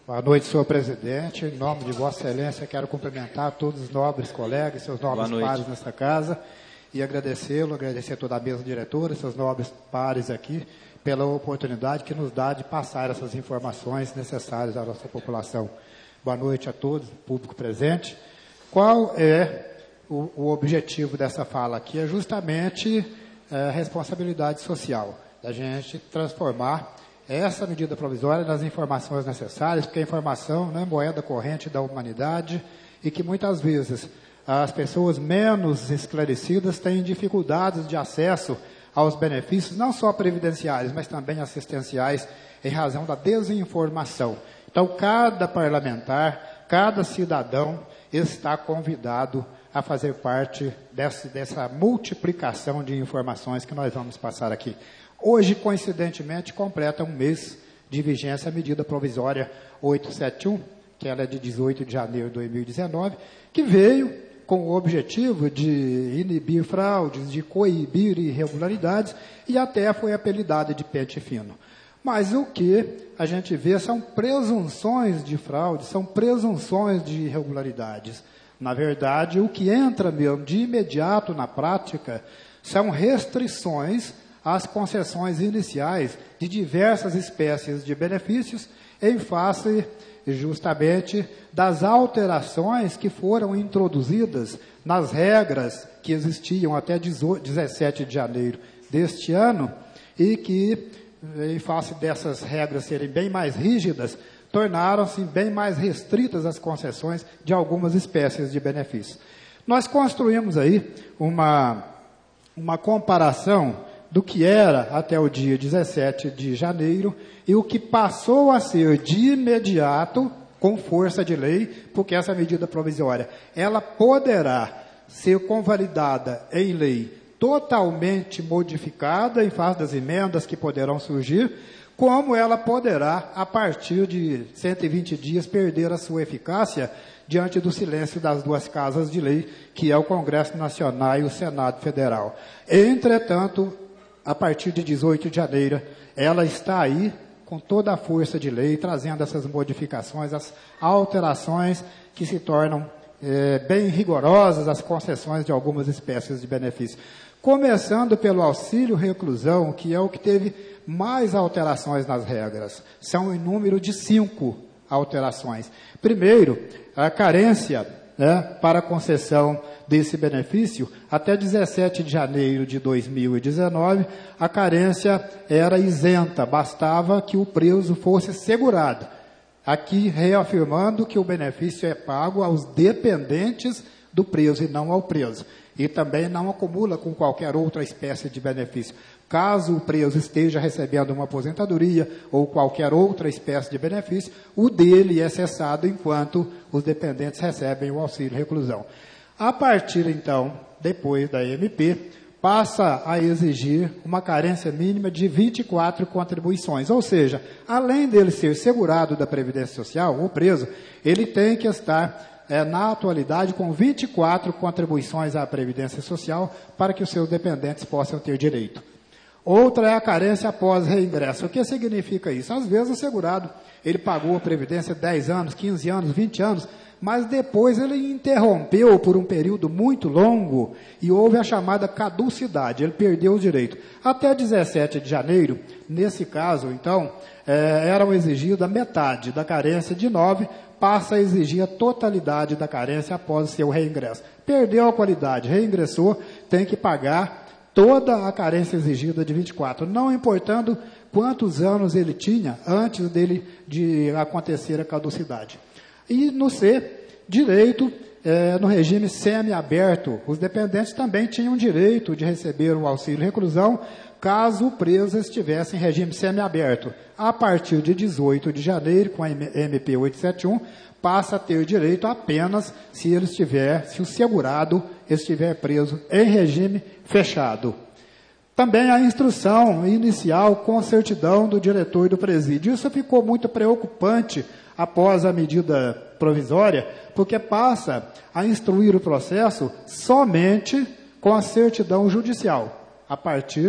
Speaker 11: Boa noite, senhor presidente. Em nome de Vossa Excelência, quero cumprimentar todos os nobres colegas, seus nobres pares nesta casa, e agradecê-lo, agradecer a toda a mesa diretora, seus nobres pares aqui, pela oportunidade que nos dá de passar essas informações necessárias à nossa população. Boa noite a todos, público presente. Qual é o, o objetivo dessa fala aqui? É justamente a responsabilidade social, da gente transformar essa medida provisória nas informações necessárias, porque a informação não é moeda corrente da humanidade e que muitas vezes as pessoas menos esclarecidas têm dificuldades de acesso aos benefícios, não só previdenciários, mas também assistenciais, em razão da desinformação. Então, cada parlamentar, cada cidadão está convidado a fazer parte dessa, dessa multiplicação de informações que nós vamos passar aqui. Hoje, coincidentemente, completa um mês de vigência a medida provisória oitocentos e setenta e um, que ela é de dezoito de janeiro de dois mil e dezenove, que veio com o objetivo de inibir fraudes, de coibir irregularidades, e até foi apelidada de pente fino. Mas o que a gente vê são presunções de fraude, são presunções de irregularidades. Na verdade, o que entra mesmo de imediato na prática são restrições às concessões iniciais de diversas espécies de benefícios em face justamente das alterações que foram introduzidas nas regras que existiam até dezessete de janeiro deste ano e que, em face dessas regras serem bem mais rígidas, tornaram-se bem mais restritas as concessões de algumas espécies de benefícios. Nós construímos aí uma, uma comparação do que era até o dia dezessete de janeiro e o que passou a ser de imediato com força de lei, porque essa medida provisória, ela poderá ser convalidada em lei totalmente modificada em face das emendas que poderão surgir, como ela poderá, a partir de cento e vinte dias, perder a sua eficácia diante do silêncio das duas casas de lei, que é o Congresso Nacional e o Senado Federal. Entretanto, a partir de dezoito de janeiro, ela está aí com toda a força de lei, trazendo essas modificações, as alterações que se tornam é, bem rigorosas, as concessões de algumas espécies de benefícios. Começando pelo auxílio reclusão, que é o que teve mais alterações nas regras. São em número de cinco alterações. Primeiro, a carência, né, para a concessão desse benefício, até dezessete de janeiro de dois mil e dezenove, a carência era isenta, bastava que o preso fosse segurado. Aqui reafirmando que o benefício é pago aos dependentes do preso e não ao preso. E também não acumula com qualquer outra espécie de benefício. Caso o preso esteja recebendo uma aposentadoria ou qualquer outra espécie de benefício, o dele é cessado enquanto os dependentes recebem o auxílio reclusão. A partir, então, depois da M P, passa a exigir uma carência mínima de vinte e quatro contribuições. Ou seja, além dele ser segurado da Previdência Social, o preso, ele tem que estar, é, na atualidade, com vinte e quatro contribuições à Previdência Social para que os seus dependentes possam ter direito. Outra é a carência após reingresso. O que significa isso? Às vezes o segurado, ele pagou a Previdência dez anos, quinze anos, vinte anos, mas depois ele interrompeu por um período muito longo e houve a chamada caducidade, ele perdeu o direito. Até dezessete de janeiro, nesse caso, então, é, eram exigidas metade da carência de nove, passa a exigir a totalidade da carência após o seu reingresso. Perdeu a qualidade, reingressou, tem que pagar toda a carência exigida de vinte e quatro, não importando quantos anos ele tinha antes dele de acontecer a caducidade. E no C, direito, é, no regime semiaberto, os dependentes também tinham direito de receber o auxílio reclusão caso o preso estivesse em regime semiaberto. A partir de dezoito de janeiro, com a M P oitocentos e setenta e um, passa a ter direito apenas se ele estiver, se o segurado estiver preso em regime fechado. Também a instrução inicial com certidão do diretor do presídio. Isso ficou muito preocupante após a medida provisória, porque passa a instruir o processo somente com a certidão judicial, a partir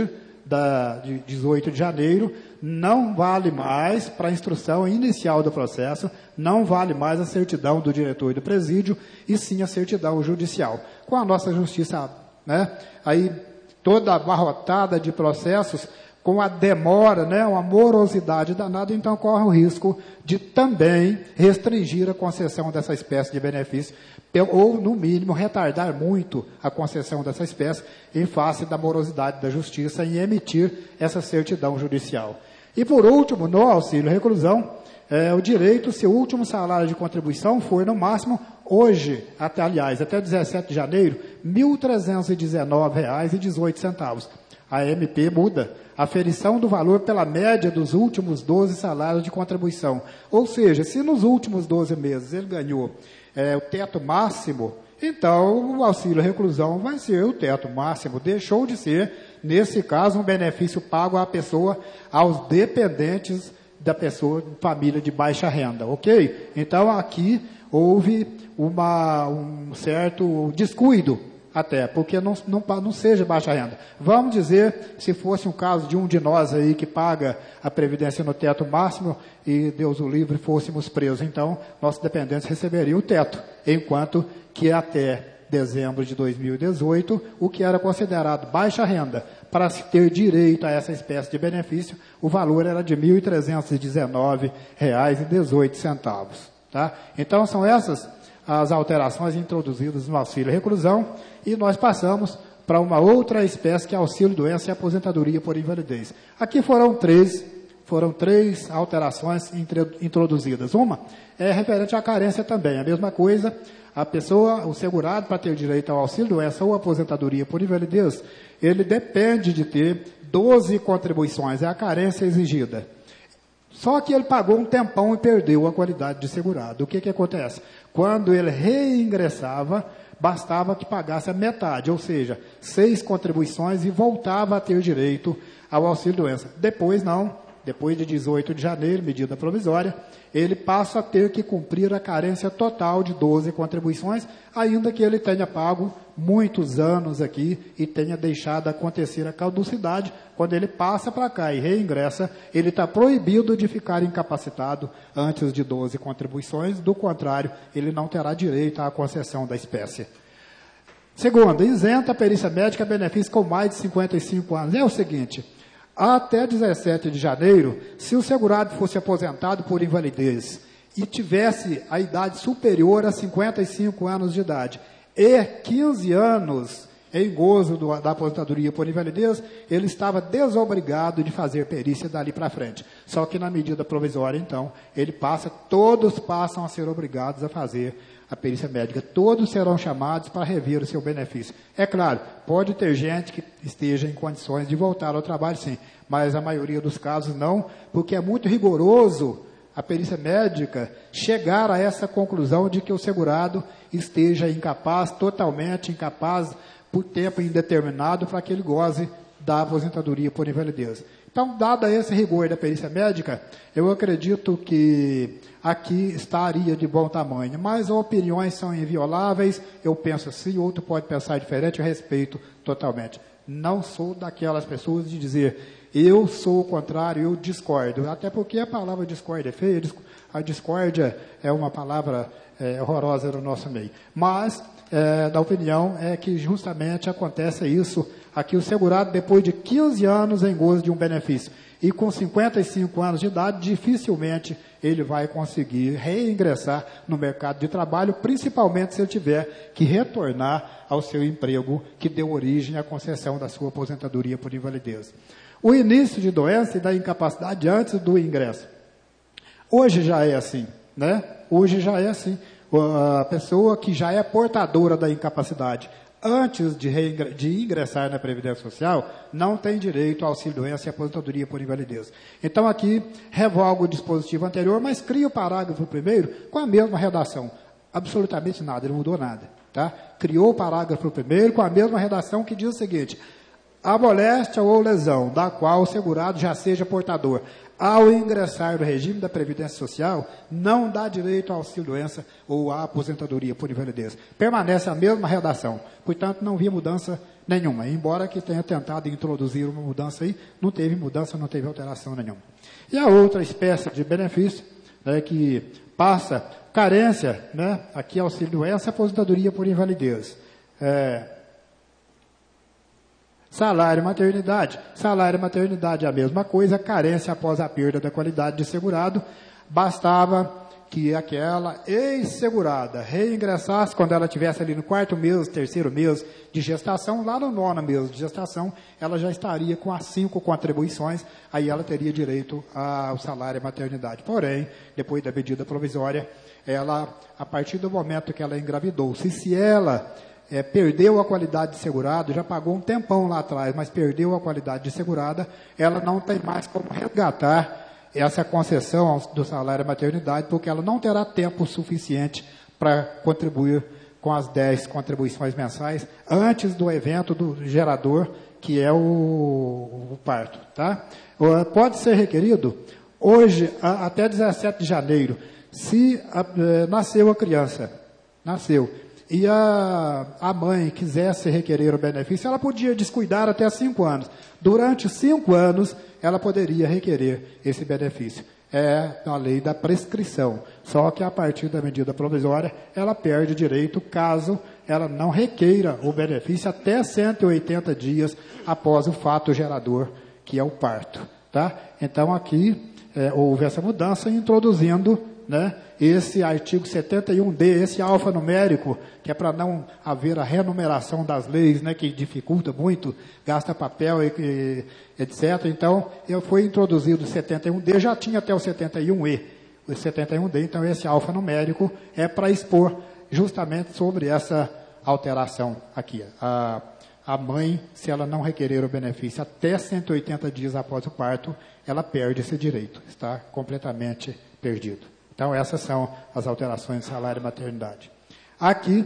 Speaker 11: da, de dezoito de janeiro, não vale mais para a instrução inicial do processo, não vale mais a certidão do diretor do presídio, e sim a certidão judicial. Com a nossa justiça, né, aí toda abarrotada de processos, com a demora, né, uma morosidade danada, então corre o risco de também restringir a concessão dessa espécie de benefício, ou, no mínimo, retardar muito a concessão dessa espécie em face da morosidade da justiça em emitir essa certidão judicial. E, por último, no auxílio reclusão, é, o direito, se o último salário de contribuição for, no máximo, hoje, até, aliás, até dezessete de janeiro, mil trezentos e dezenove reais e dezoito centavos. A M P muda. Aferição do valor pela média dos últimos doze salários de contribuição. Ou seja, se nos últimos doze meses ele ganhou é, o teto máximo, então o auxílio reclusão vai ser o teto máximo. Deixou de ser, nesse caso, um benefício pago à pessoa, aos dependentes da pessoa, família de baixa renda, ok? Então aqui houve uma, um certo descuido, até, porque não, não, não seja baixa renda. Vamos dizer, se fosse um caso de um de nós aí que paga a previdência no teto máximo e Deus o livre fôssemos presos, então nossos dependentes receberiam o teto, enquanto que até dezembro de dois mil e dezoito, o que era considerado baixa renda, para se ter direito a essa espécie de benefício, o valor era de mil trezentos e dezenove reais e dezoito centavos. Tá? Então são essas as alterações introduzidas no auxílio reclusão, e nós passamos para uma outra espécie, que é auxílio doença e aposentadoria por invalidez. Aqui foram três, foram três alterações introduzidas. Uma é referente à carência também, a mesma coisa, a pessoa, o segurado, para ter direito ao auxílio doença ou aposentadoria por invalidez, ele depende de ter doze contribuições, é a carência exigida. Só que ele pagou um tempão e perdeu a qualidade de segurado. O que que acontece? Quando ele reingressava, bastava que pagasse a metade, ou seja, seis contribuições, e voltava a ter direito ao auxílio-doença. Depois não, depois de dezoito de janeiro, medida provisória, ele passa a ter que cumprir a carência total de doze contribuições, ainda que ele tenha pago muitos anos aqui e tenha deixado acontecer a caducidade. Quando ele passa para cá e reingressa, ele está proibido de ficar incapacitado antes de doze contribuições, do contrário, ele não terá direito à concessão da espécie. Segundo, isenta a perícia médica a benefício com mais de cinquenta e cinco anos. É o seguinte, até dezessete de janeiro, se o segurado fosse aposentado por invalidez e tivesse a idade superior a cinquenta e cinco anos de idade e quinze anos em gozo do, da aposentadoria por invalidez, ele estava desobrigado de fazer perícia dali para frente. Só que na medida provisória, então, ele passa, todos passam a ser obrigados a fazer a perícia médica. Todos serão chamados para rever o seu benefício. É claro, pode ter gente que esteja em condições de voltar ao trabalho, sim, mas a maioria dos casos não, porque é muito rigoroso a perícia médica chegar a essa conclusão de que o segurado esteja incapaz, totalmente incapaz, por tempo indeterminado, para que ele goze da aposentadoria por invalidez. Então, dado esse rigor da perícia médica, eu acredito que aqui estaria de bom tamanho. Mas opiniões são invioláveis, eu penso assim, outro pode pensar diferente, eu respeito totalmente. Não sou daquelas pessoas de dizer, eu sou o contrário, eu discordo. Até porque a palavra discórdia é feia, a discórdia é uma palavra é, horrorosa no nosso meio. Mas, é, da opinião, é que justamente acontece isso. Aqui o segurado, depois de quinze anos em gozo de um benefício e com cinquenta e cinco anos de idade, dificilmente ele vai conseguir reingressar no mercado de trabalho, principalmente se ele tiver que retornar ao seu emprego que deu origem à concessão da sua aposentadoria por invalidez. O início de doença e da incapacidade antes do ingresso. Hoje já é assim, né? Hoje já é assim. A pessoa que já é portadora da incapacidade antes de, de ingressar na Previdência Social, não tem direito ao auxílio-doença e aposentadoria por invalidez. Então, aqui, revogo o dispositivo anterior, mas crio o parágrafo primeiro com a mesma redação. Absolutamente nada, ele não mudou nada. Tá? Criou o parágrafo primeiro com a mesma redação que diz o seguinte, A moléstia ou lesão da qual o segurado já seja portador, ao ingressar no regime da Previdência Social, não dá direito ao auxílio-doença ou à aposentadoria por invalidez. Permanece a mesma redação. Portanto, não vi mudança nenhuma. Embora que tenha tentado introduzir uma mudança aí, não teve mudança, não teve alteração nenhuma. E a outra espécie de benefício, né, que passa carência, né, aqui auxílio-doença, aposentadoria por invalidez. É, Salário e maternidade. Salário e maternidade é a mesma coisa, carência após a perda da qualidade de segurado. Bastava que aquela ex-segurada reingressasse quando ela estivesse ali no quarto mês, terceiro mês de gestação, lá no nono mês de gestação, ela já estaria com as cinco contribuições, aí ela teria direito ao salário e maternidade. Porém, depois da medida provisória, ela, a partir do momento que ela engravidou, se, se ela... É, perdeu a qualidade de segurado, já pagou um tempão lá atrás, mas perdeu a qualidade de segurada, ela não tem mais como resgatar essa concessão do salário e maternidade, porque ela não terá tempo suficiente para contribuir com as dez contribuições mensais antes do evento do gerador, que é o, o parto. Tá? Pode ser requerido, hoje, a, até dezessete de janeiro, se a, eh, nasceu a criança, nasceu, e a, a mãe quisesse requerer o benefício, ela podia descuidar até cinco anos. Durante cinco anos, ela poderia requerer esse benefício. É a lei da prescrição. Só que a partir da medida provisória, ela perde direito caso ela não requeira o benefício até cento e oitenta dias após o fato gerador, que é o parto. Tá? Então, aqui é, houve essa mudança, introduzindo, né, esse artigo setenta e um D, esse alfanumérico, que é para não haver a renumeração das leis, né, que dificulta muito, gasta papel, e, e, etcétera. Então, eu fui introduzido o setenta e um D, já tinha até o setenta e um E, o setenta e um D, então esse alfanumérico é para expor justamente sobre essa alteração aqui. A, a mãe, se ela não requerer o benefício até cento e oitenta dias após o parto, ela perde esse direito, está completamente perdido. Então, essas são as alterações de salário e maternidade. Aqui,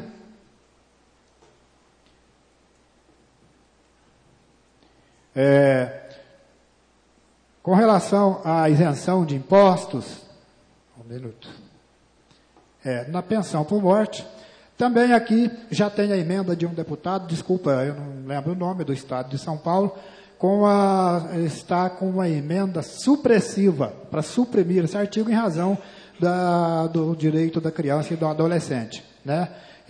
Speaker 11: é, com relação à isenção de impostos, um minuto, é, na pensão por morte, também aqui já tem a emenda de um deputado, desculpa, eu não lembro o nome, do Estado de São Paulo, com a, está com uma emenda supressiva para suprimir esse artigo em razão Da, do direito da criança e do adolescente, né?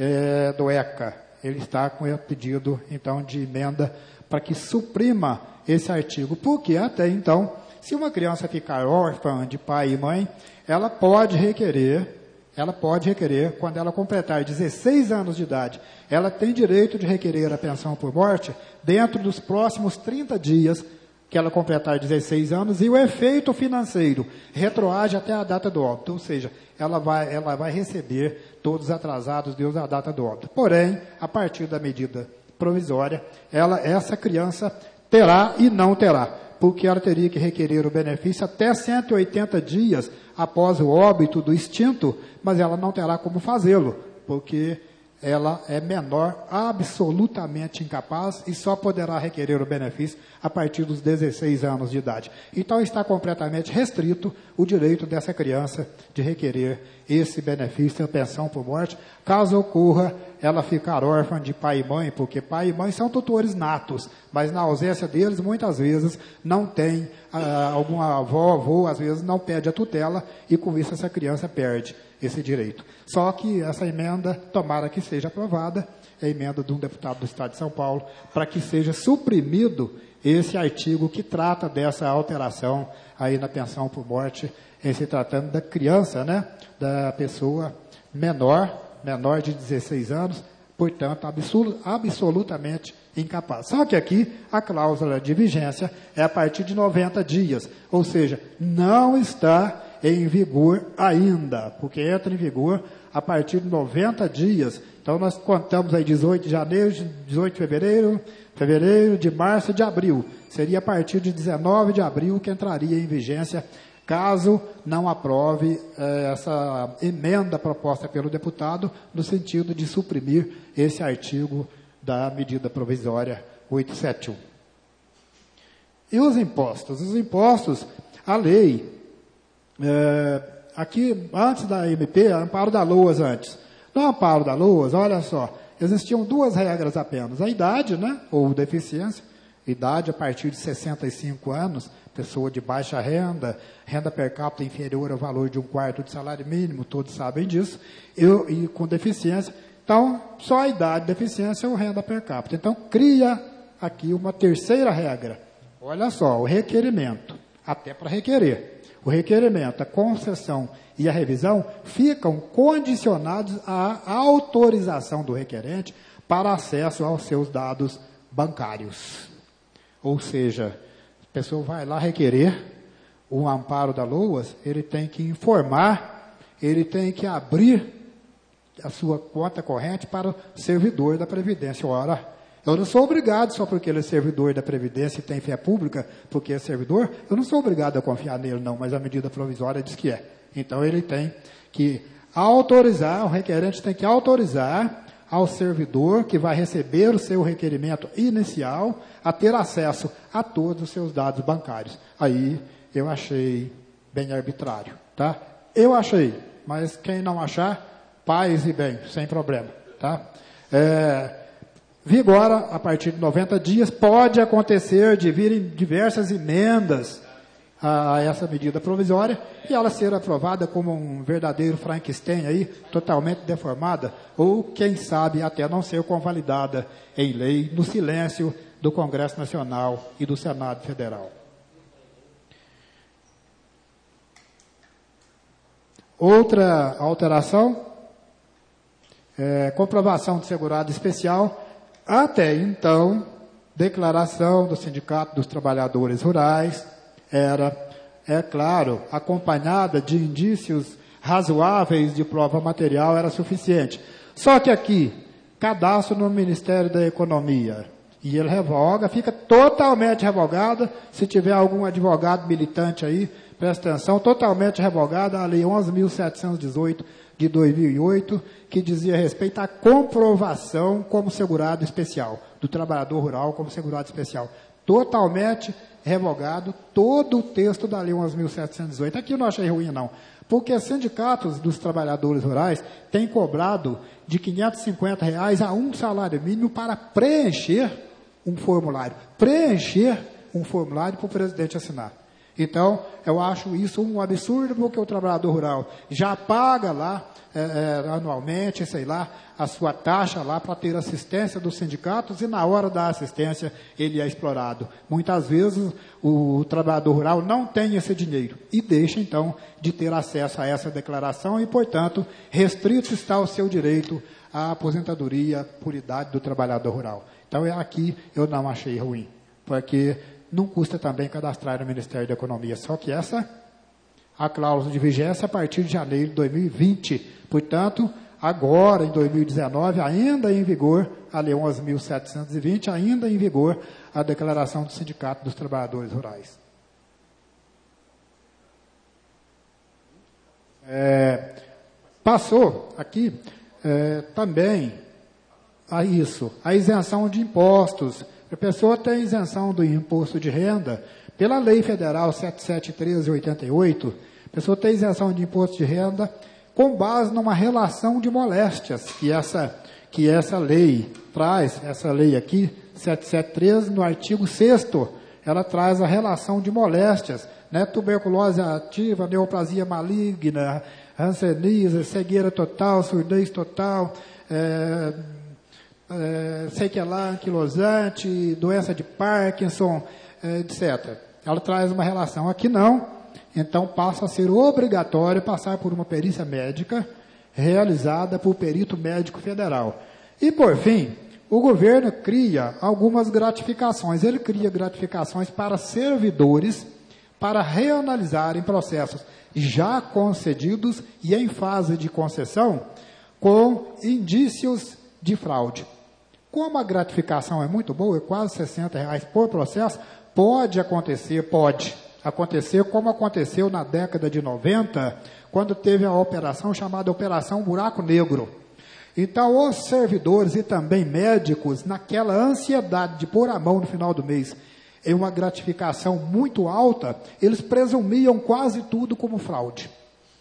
Speaker 11: É, do ECA. Ele está com o pedido, então, de emenda para que suprima esse artigo, porque até então, se uma criança ficar órfã de pai e mãe, ela pode requerer, ela pode requerer, quando ela completar dezesseis anos de idade, ela tem direito de requerer a pensão por morte dentro dos próximos trinta dias que ela completar dezesseis anos, e o efeito financeiro retroage até a data do óbito, ou seja, ela vai, ela vai receber todos atrasados desde a data do óbito. Porém, a partir da medida provisória, ela, essa criança terá e não terá, porque ela teria que requerer o benefício até cento e oitenta dias após o óbito do extinto, mas ela não terá como fazê-lo, porque ela é menor, absolutamente incapaz, e só poderá requerer o benefício a partir dos dezesseis anos de idade. Então, está completamente restrito o direito dessa criança de requerer esse benefício, a pensão por morte, caso ocorra ela ficar órfã de pai e mãe, porque pai e mãe são tutores natos, mas na ausência deles, muitas vezes, não tem ah, alguma avó, avô, às vezes não pede a tutela, e com isso essa criança perde esse direito. Só que essa emenda, tomara que seja aprovada, é a emenda de um deputado do Estado de São Paulo, para que seja suprimido esse artigo que trata dessa alteração aí na pensão por morte, em se tratando da criança, né, da pessoa menor, menor de dezesseis anos, portanto, absolut, absolutamente incapaz. Só que aqui, a cláusula de vigência é a partir de noventa dias, ou seja, não está em vigor ainda, porque entra em vigor a partir de noventa dias. Então, nós contamos aí dezoito de janeiro, dezoito de fevereiro, fevereiro, de março e de abril. Seria a partir de dezenove de abril que entraria em vigência, caso não aprove eh, essa emenda proposta pelo deputado, no sentido de suprimir esse artigo da medida provisória oitocentos e setenta e um. E os impostos? Os impostos, a lei, é, aqui, antes da M P, amparo da LOAS antes. No amparo da LOAS, olha só, existiam duas regras apenas. A idade, né, ou deficiência, idade a partir de sessenta e cinco anos, pessoa de baixa renda, renda per capita inferior ao valor de um quarto de salário mínimo, todos sabem disso, eu, e com deficiência. Então, só a idade, deficiência ou renda per capita. Então, cria aqui uma terceira regra. Olha só, o requerimento, até para requerer. O requerimento, a concessão e a revisão ficam condicionados à autorização do requerente para acesso aos seus dados bancários. Ou seja, a pessoa vai lá requerer o amparo da LOAS, ele tem que informar, ele tem que abrir a sua conta corrente para o servidor da Previdência. Ora, eu não sou obrigado, só porque ele é servidor da Previdência e tem fé pública, porque é servidor, eu não sou obrigado a confiar nele, não, mas a medida provisória diz que é. Então, ele tem que autorizar, o requerente tem que autorizar ao servidor que vai receber o seu requerimento inicial a ter acesso a todos os seus dados bancários. Aí, eu achei bem arbitrário, tá? Eu achei, mas quem não achar, paz e bem, sem problema, tá? É, vigora a partir de noventa dias, pode acontecer de virem diversas emendas a essa medida provisória e ela ser aprovada como um verdadeiro Frankenstein aí, totalmente deformada, ou quem sabe até não ser convalidada em lei no silêncio do Congresso Nacional e do Senado Federal. Outra alteração, é, comprovação de segurado especial, até então, declaração do Sindicato dos Trabalhadores Rurais, era, é claro, acompanhada de indícios razoáveis de prova material, era suficiente. Só que aqui, cadastro no Ministério da Economia, e ele revoga, fica totalmente revogada, se tiver algum advogado militante aí, presta atenção, totalmente revogada a Lei onze mil setecentos e dezoito de dois mil e oito, que dizia respeito à comprovação como segurado especial, do trabalhador rural como segurado especial. Totalmente revogado todo o texto da Lei onze mil setecentos e dezoito. Aqui eu não achei ruim, não. Porque os sindicatos dos trabalhadores rurais têm cobrado de quinhentos e cinquenta reais a um salário mínimo para preencher um formulário. Preencher um formulário para o presidente assinar. Então, eu acho isso um absurdo, porque o trabalhador rural já paga lá, é, é, anualmente, sei lá, a sua taxa lá para ter assistência dos sindicatos e na hora da assistência ele é explorado. Muitas vezes o trabalhador rural não tem esse dinheiro e deixa, então, de ter acesso a essa declaração e, portanto, restrito está o seu direito à aposentadoria por idade do trabalhador rural. Então, aqui eu não achei ruim, porque não custa também cadastrar no Ministério da Economia, só que essa, a cláusula de vigência a partir de janeiro de dois mil e vinte. Portanto, agora, em dois mil e dezenove, ainda em vigor a Lei onze mil setecentos e vinte, ainda em vigor a Declaração do Sindicato dos Trabalhadores Rurais. É, passou aqui é, também a isso, a isenção de impostos. A pessoa tem isenção do imposto de renda pela Lei Federal setenta e sete mil trezentos e oitenta e oito. A pessoa tem isenção de imposto de renda com base numa relação de moléstias que essa, que essa lei traz, essa lei aqui, setenta e sete mil trezentos, no artigo sexto, ela traz a relação de moléstias, né? Tuberculose ativa, neoplasia maligna, hanseníase, cegueira total, surdez total, é, É, sei que é lá, anquilosante, doença de Parkinson, é, etcétera. Ela traz uma relação. Aqui não, então passa a ser obrigatório passar por uma perícia médica realizada por perito médico federal. E, por fim, o governo cria algumas gratificações. Ele cria gratificações para servidores para reanalisarem processos já concedidos e em fase de concessão com indícios de fraude. Como a gratificação é muito boa, é quase sessenta reais por processo, pode acontecer, pode acontecer como aconteceu na década de noventa, quando teve a operação chamada Operação Buraco Negro. Então, os servidores e também médicos, naquela ansiedade de pôr a mão no final do mês em uma gratificação muito alta, eles presumiam quase tudo como fraude.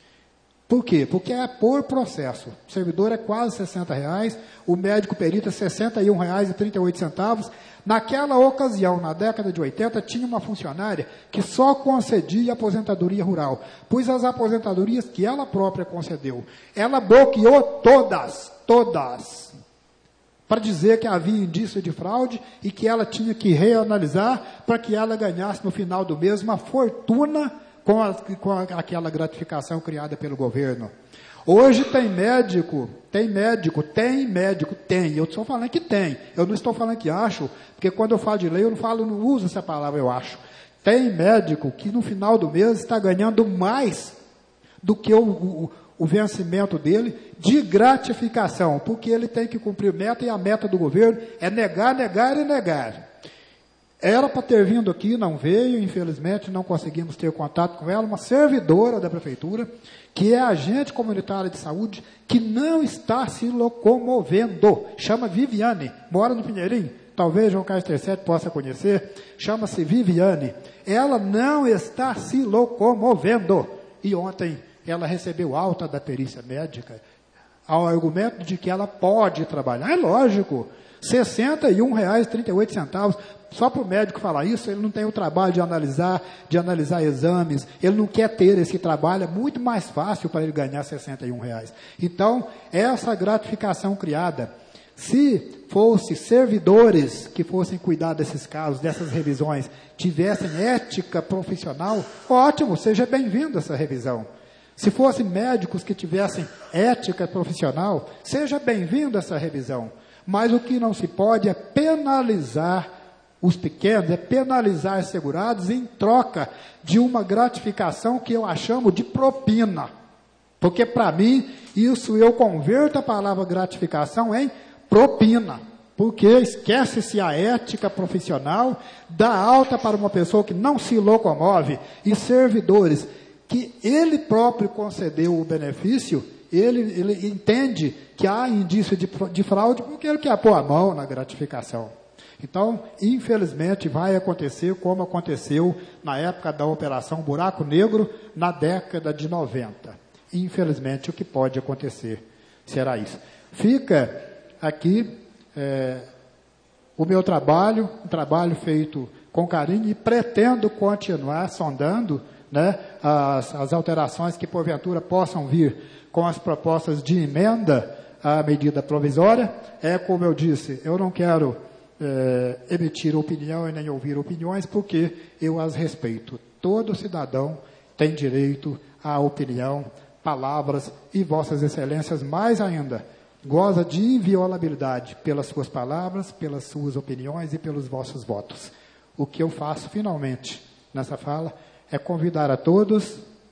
Speaker 11: Por quê? Porque é por processo. O servidor é quase sessenta reais, o médico perito é sessenta e um reais e trinta e oito centavos. Naquela ocasião, na década de oitenta, tinha uma funcionária que só concedia aposentadoria rural, pois as aposentadorias que ela própria concedeu, ela bloqueou todas, todas, para dizer que havia indício de fraude e que ela tinha que reanalisar para que ela ganhasse no final do mês uma fortuna com, a, com a, aquela gratificação criada pelo governo. Hoje tem médico, tem médico, tem médico, tem. Eu estou falando que tem. Eu não estou falando que acho, porque quando eu falo de lei, eu não falo, não uso essa palavra, eu acho. Tem médico que no final do mês está ganhando mais do que o, o, o vencimento dele de gratificação, porque ele tem que cumprir meta e a meta do governo é negar, negar e negar. Era para ter vindo aqui, não veio, infelizmente não conseguimos ter contato com ela, uma servidora da prefeitura, que é agente comunitária de saúde, que não está se locomovendo. Chama Viviane, mora no Pinheirinho, talvez João Carlos terceiro possa conhecer, chama-se Viviane. Ela não está se locomovendo. E ontem ela recebeu alta da perícia médica, ao argumento de que ela pode trabalhar. É lógico, sessenta e um reais e trinta e oito centavos. Só para o médico falar isso, ele não tem o trabalho de analisar, de analisar exames, ele não quer ter esse trabalho, é muito mais fácil para ele ganhar sessenta e um reais. Então, essa gratificação criada, se fosse servidores que fossem cuidar desses casos, dessas revisões, tivessem ética profissional, ótimo, seja bem-vindo essa revisão. Se fossem médicos que tivessem ética profissional, seja bem-vindo essa revisão. Mas o que não se pode é penalizar os pequenos, é penalizar segurados em troca de uma gratificação que eu a chamo de propina. Porque, para mim, isso eu converto a palavra gratificação em propina. Porque esquece-se a ética profissional, dá alta para uma pessoa que não se locomove, e servidores que ele próprio concedeu o benefício, ele, ele entende que há indício de, de fraude porque ele quer pôr a mão na gratificação. Então, infelizmente, vai acontecer como aconteceu na época da Operação Buraco Negro, na década de noventa. Infelizmente, o que pode acontecer será isso. Fica aqui é, o meu trabalho, um trabalho feito com carinho, e pretendo continuar sondando, né, as, as alterações que, porventura, possam vir com as propostas de emenda à medida provisória. É como eu disse, eu não quero É, emitir opinião e nem ouvir opiniões, porque eu as respeito. Todo cidadão tem direito à opinião, palavras, e vossas excelências, mais ainda, goza de inviolabilidade pelas suas palavras, pelas suas opiniões e pelos vossos votos. O que eu faço, finalmente, nessa fala, é convidar a todos,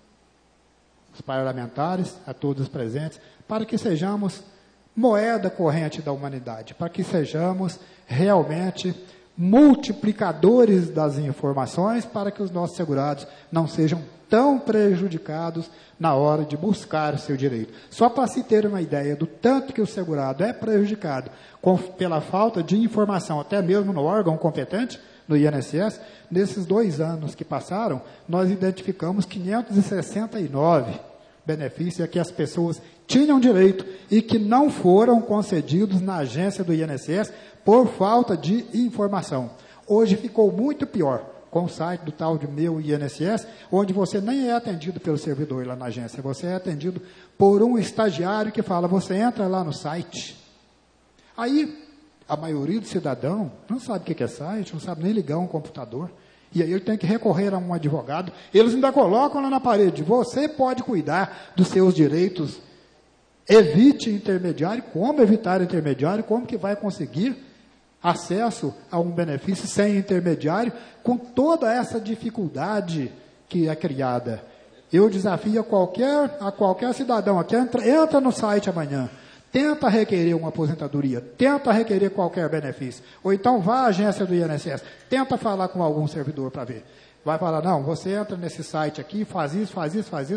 Speaker 11: os parlamentares, a todos os presentes, para que sejamos moeda corrente da humanidade, para que sejamos realmente multiplicadores das informações, para que os nossos segurados não sejam tão prejudicados na hora de buscar o seu direito. Só para se ter uma ideia do tanto que o segurado é prejudicado com, pela falta de informação, até mesmo no órgão competente, no I N S S, nesses dois anos que passaram, nós identificamos quinhentos e sessenta e nove benefícios a que as pessoas tinham direito e que não foram concedidos na agência do I N S S por falta de informação. Hoje ficou muito pior com o site do tal de Meu I N S S, onde você nem é atendido pelo servidor lá na agência, você é atendido por um estagiário que fala, você entra lá no site. Aí, a maioria do cidadão não sabe o que é site, não sabe nem ligar um computador, e aí ele tem que recorrer a um advogado. Eles ainda colocam lá na parede, você pode cuidar dos seus direitos, evite intermediário. Como evitar intermediário? Como que vai conseguir acesso a um benefício sem intermediário, com toda essa dificuldade que é criada? Eu desafio a qualquer, a qualquer cidadão aqui, entra, entra no site amanhã, tenta requerer uma aposentadoria, tenta requerer qualquer benefício, ou então vá à agência do I N S S, tenta falar com algum servidor para ver. Vai falar, não, você entra nesse site aqui, faz isso, faz isso, faz isso.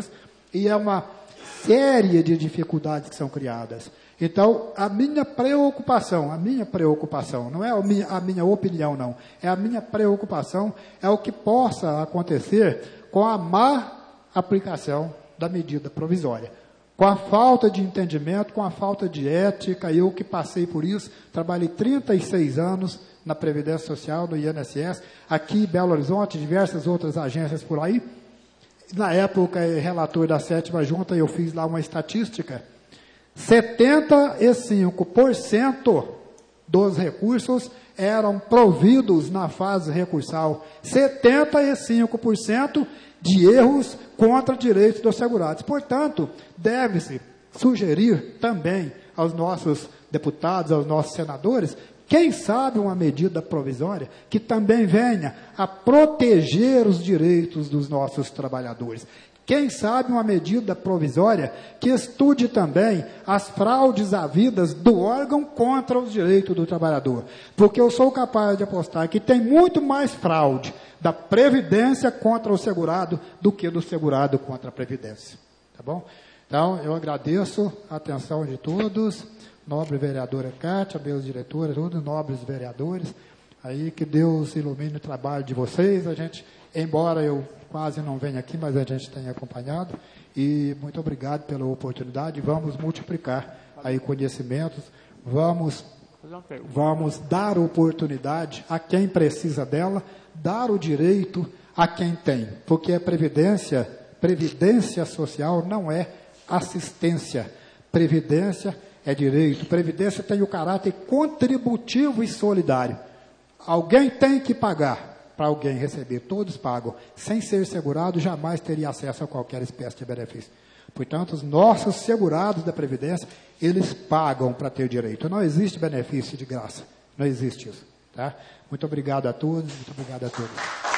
Speaker 11: E é uma série de dificuldades que são criadas. Então, a minha preocupação, a minha preocupação, não é a minha, a minha opinião, não, é a minha preocupação, é o que possa acontecer com a má aplicação da medida provisória. Com a falta de entendimento, com a falta de ética, eu que passei por isso, trabalhei trinta e seis anos na Previdência Social, no I N S S, aqui em Belo Horizonte, diversas outras agências por aí. Na época, relator da sétima junta, eu fiz lá uma estatística, setenta e cinco por cento dos recursos eram providos na fase recursal, setenta e cinco por cento de erros contra direitos dos segurados. Portanto, deve-se sugerir também aos nossos deputados, aos nossos senadores, quem sabe uma medida provisória que também venha a proteger os direitos dos nossos trabalhadores. Quem sabe uma medida provisória que estude também as fraudes havidas do órgão contra os direitos do trabalhador. Porque eu sou capaz de apostar que tem muito mais fraude da Previdência contra o segurado do que do segurado contra a Previdência. Tá bom? Então, eu agradeço a atenção de todos, nobre vereadora Cátia, meus diretores, todos nobres vereadores, aí que Deus ilumine o trabalho de vocês. A gente, embora eu quase não venha aqui, mas a gente tem acompanhado, e muito obrigado pela oportunidade. Vamos multiplicar aí conhecimentos, vamos, vamos dar oportunidade a quem precisa dela, dar o direito a quem tem, porque a previdência, previdência social não é assistência, previdência é direito, previdência tem o caráter contributivo e solidário. Alguém tem que pagar para alguém receber, todos pagam. Sem ser segurado, jamais teria acesso a qualquer espécie de benefício. Portanto, os nossos segurados da Previdência, eles pagam para ter direito. Não existe benefício de graça. Não existe isso. Tá? Muito obrigado a todos, muito obrigado a todos.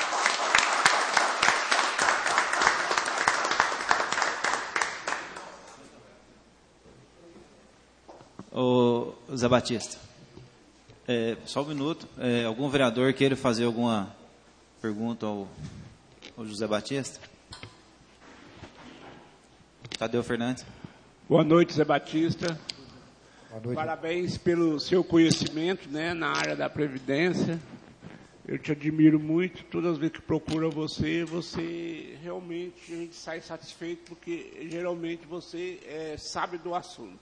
Speaker 1: Ô, Zé Batista, é, só um minuto. É, algum vereador queira fazer alguma pergunta ao, ao José Batista? Tadeu Fernandes.
Speaker 12: Boa noite, Zé Batista.
Speaker 11: Boa noite.
Speaker 12: Parabéns pelo seu conhecimento, né, na área da Previdência. Eu te admiro muito. Todas as vezes que procuro você, você realmente, a gente sai satisfeito, porque geralmente você é, sabe do assunto.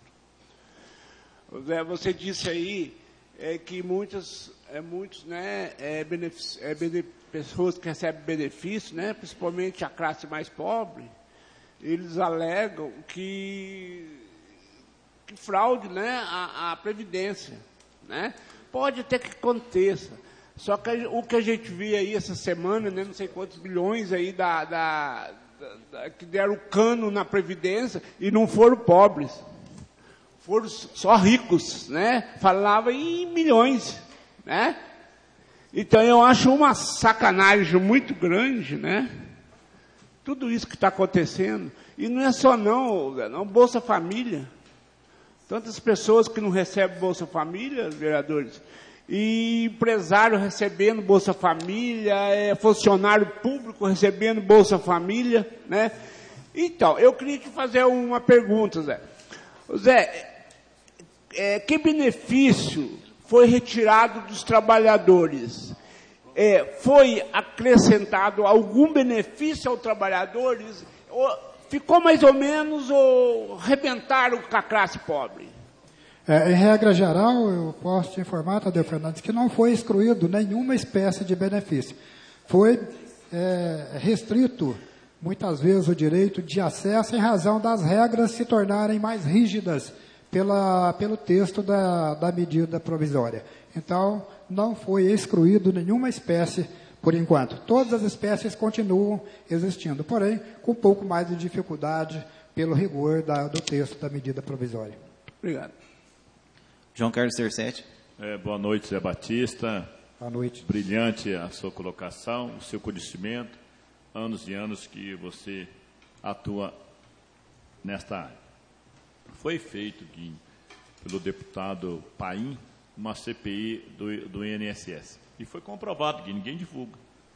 Speaker 12: Zé, você disse aí é, que muitas, é, muitos, né, é, benefic, é, bene, pessoas que recebem benefício, né, principalmente a classe mais pobre, eles alegam que, que fraude, né, a, a Previdência, né? Pode até que aconteça, só que o que a gente vê aí essa semana, né, não sei quantos bilhões aí da, da, da, da, que deram cano na Previdência e não foram pobres, foram só ricos, né? Falava em milhões, né? Então eu acho uma sacanagem muito grande, né? Tudo isso que está acontecendo. E não é só não, não, Bolsa Família. Tantas pessoas que não recebem Bolsa Família, vereadores, e empresário recebendo Bolsa Família, é, funcionário público recebendo Bolsa Família, né? Então, eu queria te fazer uma pergunta, Zé. Zé, é, que benefício foi retirado dos trabalhadores? É, foi acrescentado algum benefício aos trabalhadores? Ou ficou mais ou menos ou arrebentaram com a classe pobre?
Speaker 11: É, em regra geral, eu posso te informar, Tadeu Fernandes, que não foi excluído nenhuma espécie de benefício. Foi é, restrito, muitas vezes, o direito de acesso em razão das regras se tornarem mais rígidas pela, pelo texto da, da medida provisória. Então, não foi excluído nenhuma espécie por enquanto. Todas as espécies continuam existindo, porém, com um pouco mais de dificuldade pelo rigor da, do texto da medida provisória.
Speaker 12: Obrigado.
Speaker 1: João Carlos Tercetti.
Speaker 6: É, boa noite, Zé Batista.
Speaker 11: Boa noite.
Speaker 6: Brilhante a sua colocação, o seu conhecimento, anos e anos que você atua nesta área. Foi feito, Guinho, pelo deputado Paim, uma C P I do, do I N S S. E foi comprovado, Guinho, ninguém divulga,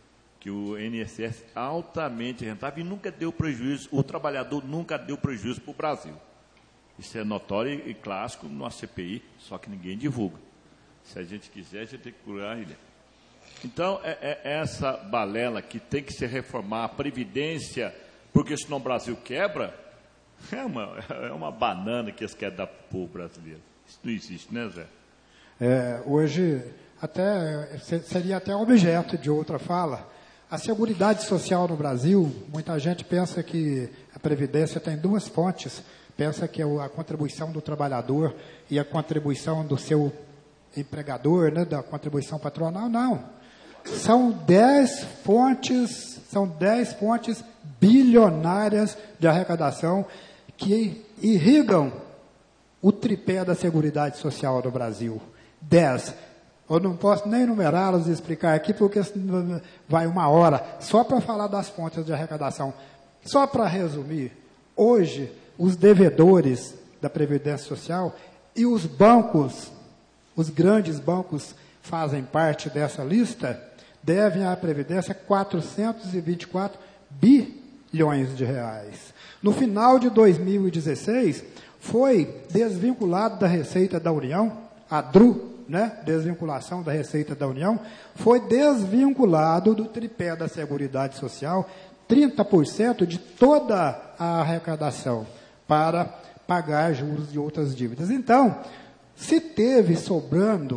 Speaker 6: que o I N S S é altamente rentável e nunca deu prejuízo, o trabalhador nunca deu prejuízo para o Brasil. Isso é notório e clássico numa C P I, só que ninguém divulga. Se a gente quiser, a gente tem que curar ele. Então, é, é essa balela que tem que se reformar a Previdência, porque senão o Brasil quebra, é uma, é uma banana que eles querem dar para o povo brasileiro. Isso não existe, né, Zé?
Speaker 11: É, hoje, até, seria até objeto de outra fala. A Seguridade Social no Brasil, muita gente pensa que a Previdência tem duas fontes. Pensa que a contribuição do trabalhador e a contribuição do seu empregador, né, da contribuição patronal, não. São dez fontes, são dez fontes bilionárias de arrecadação que irrigam o tripé da Seguridade Social no Brasil. Dez. Eu não posso nem numerá-los e explicar aqui, porque vai uma hora só para falar das fontes de arrecadação. Só para resumir, hoje, os devedores da Previdência Social e os bancos, os grandes bancos fazem parte dessa lista, devem à Previdência quatrocentos e vinte e quatro bilhões de reais. No final de dois mil e dezesseis, foi desvinculado da Receita da União, a D R U, né, desvinculação da Receita da União, foi desvinculado do tripé da Seguridade Social trinta por cento de toda a arrecadação para pagar juros de outras dívidas. Então, se teve sobrando,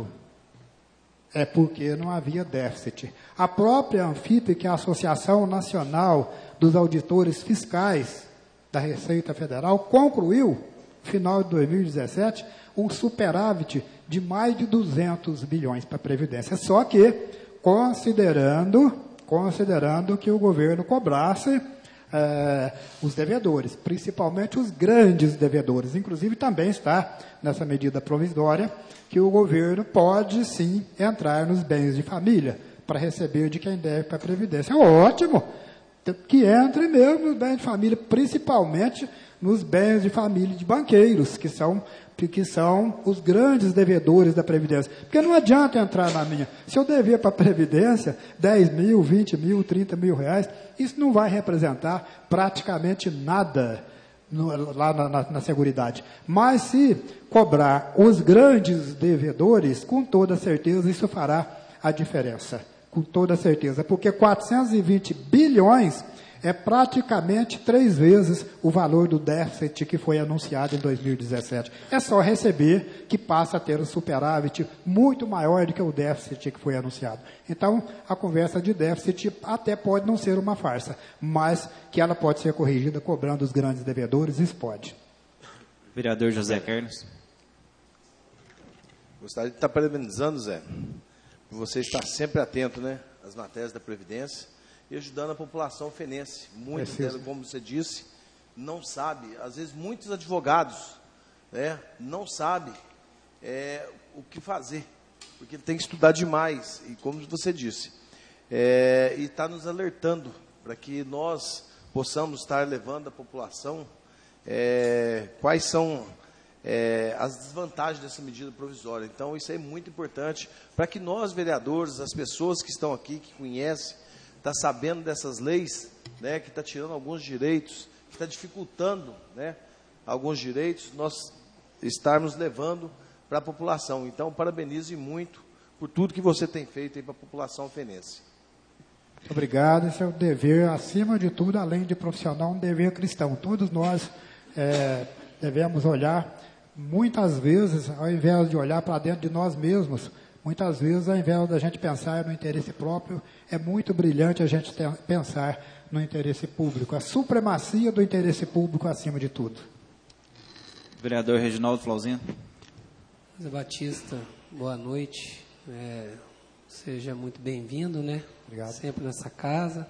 Speaker 11: é porque não havia déficit. A própria Anfip, que é a Associação Nacional dos Auditores Fiscais da Receita Federal, concluiu, no final de dois mil e dezessete, um superávit de mais de duzentos bilhões para a Previdência. Só que, considerando, considerando que o governo cobrasse eh, os devedores, principalmente os grandes devedores. Inclusive, também está nessa medida provisória que o governo pode, sim, entrar nos bens de família para receber de quem deve para a Previdência. É ótimo que entre mesmo nos bens de família, principalmente nos bens de família de banqueiros, que são, que são os grandes devedores da Previdência. Porque não adianta entrar na minha. Se eu dever para a Previdência dez mil, vinte mil, trinta mil reais, isso não vai representar praticamente nada no, lá na, na, na Seguridade. Mas se cobrar os grandes devedores, com toda certeza isso fará a diferença. Com toda certeza. Porque quatrocentos e vinte bilhões é praticamente três vezes o valor do déficit que foi anunciado em dois mil e dezessete. É só receber que passa a ter um superávit muito maior do que o déficit que foi anunciado. Então, a conversa de déficit até pode não ser uma farsa, mas que ela pode ser corrigida cobrando os grandes devedores, isso pode.
Speaker 1: Vereador José Carlos.
Speaker 9: Gostaria de estar parabenizando, Zé, por você estar sempre atento, né, às matérias da Previdência e ajudando a população fenense. Muitos delas, como você disse, não sabe. Às vezes, muitos advogados, né, não sabem é, o que fazer, porque ele tem que estudar demais, e como você disse, é, e está nos alertando para que nós possamos estar levando à população é, quais são é, as desvantagens dessa medida provisória. Então, isso é muito importante para que nós, vereadores, as pessoas que estão aqui, que conhecem, está sabendo dessas leis, né, que está tirando alguns direitos, que está dificultando, né, alguns direitos, nós estarmos levando para a população. Então, parabenizo muito por tudo que você tem feito aí para a população fenense.
Speaker 11: Muito obrigado. Esse é o dever, acima de tudo, além de profissional, um dever cristão. Todos nós é, devemos olhar, muitas vezes, ao invés de olhar para dentro de nós mesmos, muitas vezes, ao invés da gente pensar no interesse próprio, é muito brilhante a gente ter, pensar no interesse público. A supremacia do interesse público acima de tudo.
Speaker 1: Vereador Reginaldo Flauzino.
Speaker 2: José Batista, boa noite. É, seja muito bem-vindo, né?
Speaker 11: Obrigado.
Speaker 2: Sempre nessa casa.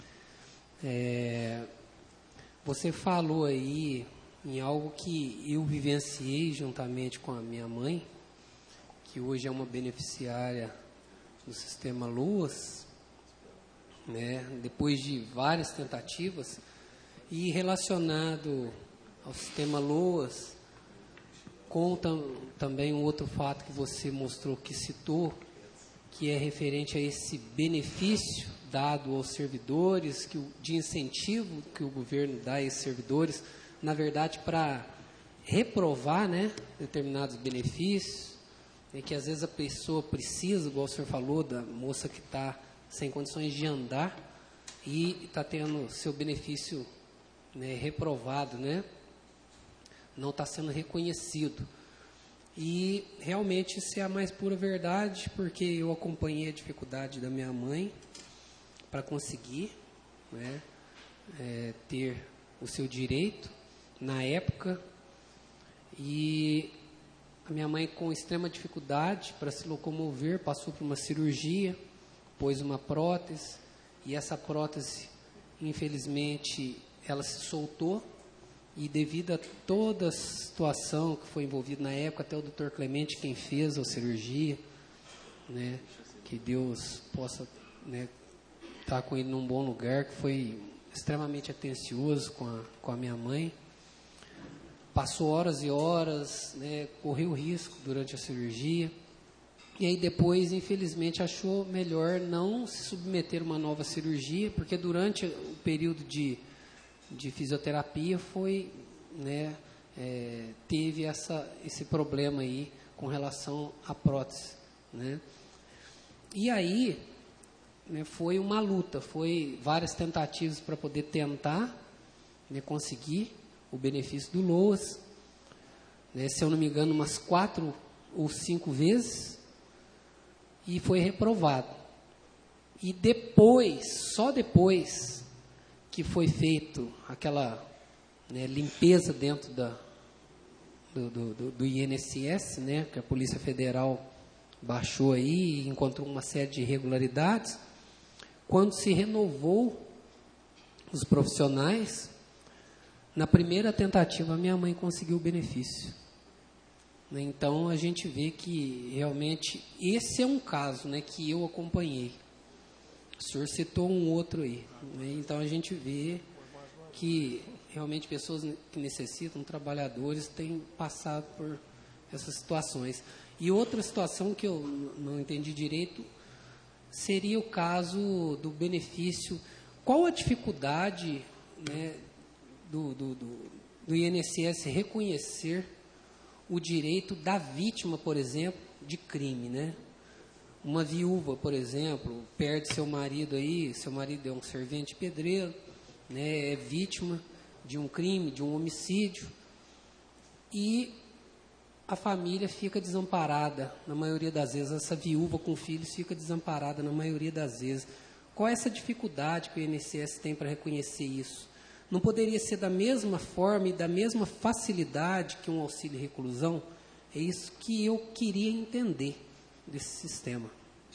Speaker 2: É, você falou aí em algo que eu vivenciei juntamente com a minha mãe, que hoje é uma beneficiária do Sistema LOAS, né, depois de várias tentativas, e relacionado ao Sistema LOAS, com tam, também um outro fato que você mostrou, que citou, que é referente a esse benefício dado aos servidores, que o, de incentivo que o governo dá a esses servidores, na verdade, para reprovar, né, determinados benefícios, é que às vezes a pessoa precisa, igual o senhor falou, da moça que está sem condições de andar e está tendo seu benefício, né, reprovado, né, não está sendo reconhecido. E realmente isso é a mais pura verdade, porque eu acompanhei a dificuldade da minha mãe para conseguir, né, é, ter o seu direito na época, e a minha mãe, com extrema dificuldade para se locomover, passou por uma cirurgia, pôs uma prótese, e essa prótese, infelizmente, ela se soltou, e devido a toda a situação que foi envolvida na época, até o doutor Clemente, quem fez a cirurgia, né, que Deus possa, né, estar com ele num bom lugar, que foi extremamente atencioso com a, com a minha mãe. Passou horas e horas, né, correu risco durante a cirurgia, e aí depois, infelizmente, achou melhor não se submeter a uma nova cirurgia, porque durante o período de, de fisioterapia foi, né, é, teve essa, esse problema aí com relação à prótese, né. E aí, né, foi uma luta, foi várias tentativas para poder tentar, né, conseguir o benefício do LOAS, né, se eu não me engano, umas quatro ou cinco vezes, e foi reprovado. E depois, só depois que foi feito aquela, né, limpeza dentro da, do, do, do I N S S, né, que a Polícia Federal baixou aí e encontrou uma série de irregularidades, quando se renovou os profissionais, na primeira tentativa, a minha mãe conseguiu o benefício. Então, a gente vê que, realmente, esse é um caso, né, que eu acompanhei. O senhor citou um outro aí. Né? Então, a gente vê que, realmente, pessoas que necessitam, trabalhadores, têm passado por essas situações. E outra situação que eu não entendi direito seria o caso do benefício. Qual a dificuldade, né, Do, do, do, do I N S S reconhecer o direito da vítima, por exemplo, de crime, né? Uma viúva, por exemplo, perde seu marido aí, seu marido é um servente pedreiro, né, é vítima de um crime, de um homicídio, e a família fica desamparada, na maioria das vezes, essa viúva com filhos fica desamparada na maioria das vezes. Qual é essa dificuldade que o I N S S tem para reconhecer isso? Não poderia ser da mesma forma e da mesma facilidade que um auxílio reclusão? É isso que eu queria entender desse sistema.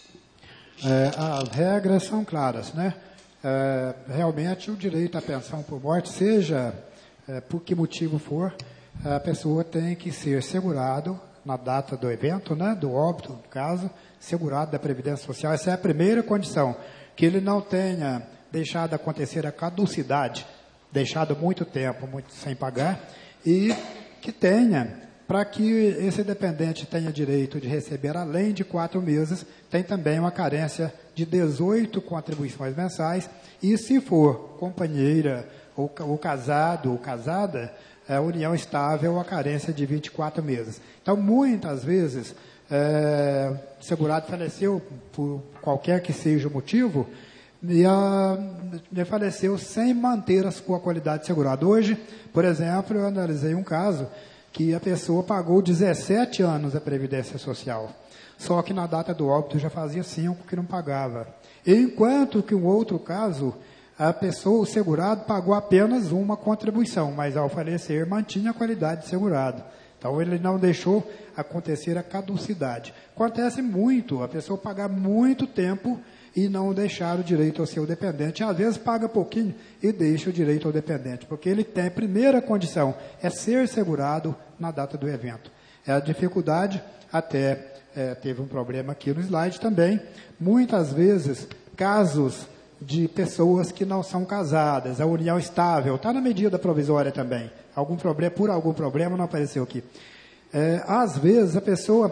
Speaker 11: É, as regras são claras, né? É, realmente, o direito à pensão por morte, seja é, por que motivo for, a pessoa tem que ser segurado na data do evento, né? Do óbito, no caso, segurado da Previdência Social. Essa é a primeira condição, que ele não tenha deixado acontecer a caducidade, deixado muito tempo muito sem pagar, e que tenha, para que esse dependente tenha direito de receber, além de quatro meses, tem também uma carência de dezoito contribuições mensais, e se for companheira, ou, ou casado, ou casada, é, união estável, a carência de vinte e quatro meses. Então, muitas vezes, é, o segurado faleceu por qualquer que seja o motivo, e a, ele faleceu sem manter a sua qualidade de segurado. Hoje, por exemplo, eu analisei um caso que a pessoa pagou dezessete anos a Previdência Social, só que na data do óbito já fazia cinco que não pagava. Enquanto que um outro caso, a pessoa, o segurado, pagou apenas uma contribuição, mas ao falecer mantinha a qualidade de segurado. Então, ele não deixou acontecer a caducidade. Acontece muito, a pessoa pagar muito tempo e não deixar o direito ao seu dependente. Às vezes paga pouquinho e deixa o direito ao dependente, porque ele tem, a primeira condição é ser segurado na data do evento. É a dificuldade, até é, teve um problema aqui no slide também, muitas vezes casos de pessoas que não são casadas, a união estável, está na medida provisória também, algum problema, por algum problema não apareceu aqui. É, às vezes a pessoa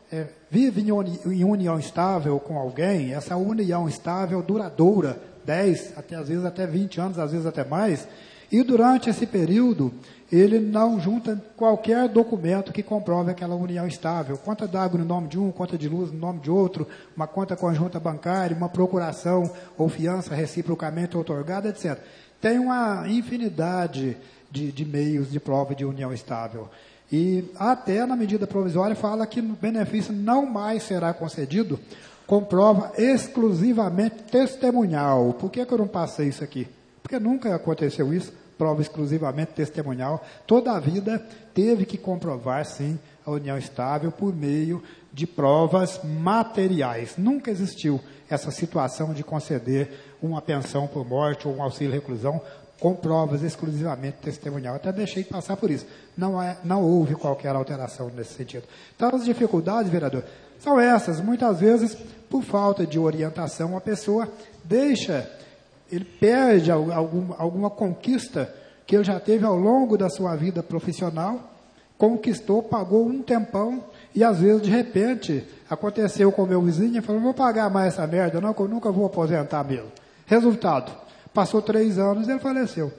Speaker 11: é, vive em, uni, em união estável com alguém, essa união estável duradoura, dez, até, às vezes até vinte anos, às vezes até mais, e durante esse período ele não junta qualquer documento que comprove aquela união estável. Conta d'água no nome de um, conta de luz no nome de outro, uma conta conjunta bancária, uma procuração ou fiança reciprocamente outorgada, etcétera. Tem uma infinidade de, de meios de prova de união estável. E até na medida provisória fala que o benefício não mais será concedido com prova exclusivamente testemunhal. Por que que eu não passei isso aqui? Porque nunca aconteceu isso. Prova exclusivamente testemunhal, toda a vida teve que comprovar, sim, a união estável por meio de provas materiais. Nunca existiu essa situação de conceder uma pensão por morte ou um auxílio reclusão com provas exclusivamente testemunhal. Até deixei de passar por isso. Não, é, não houve qualquer alteração nesse sentido. Então, as dificuldades, vereador, são essas. Muitas vezes, por falta de orientação, a pessoa deixa... ele perde algum, alguma conquista que ele já teve ao longo da sua vida profissional, conquistou, pagou um tempão, e às vezes, de repente, aconteceu com o meu vizinho, falou, não vou pagar mais essa merda, não, que eu nunca vou aposentar mesmo. Resultado, passou três anos e ele faleceu.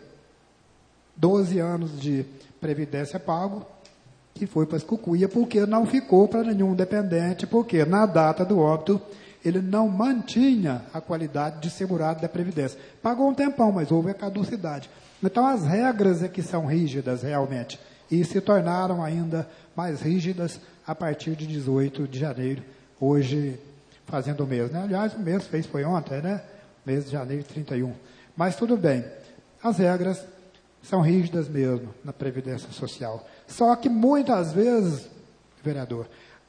Speaker 11: Doze anos de previdência pago, que foi para as cucuia, porque não ficou para nenhum dependente, porque na data do óbito, ele não mantinha a qualidade de segurado da Previdência. Pagou um tempão, mas houve a caducidade. Então, as regras é que são rígidas, realmente, e se tornaram ainda mais rígidas a partir de dezoito de janeiro, hoje, fazendo o mês. Né? Aliás, o mês fez, foi ontem, né? Mês de janeiro, trinta e um. Mas tudo bem, as regras são rígidas mesmo na Previdência Social. Só que, muitas vezes, vereador,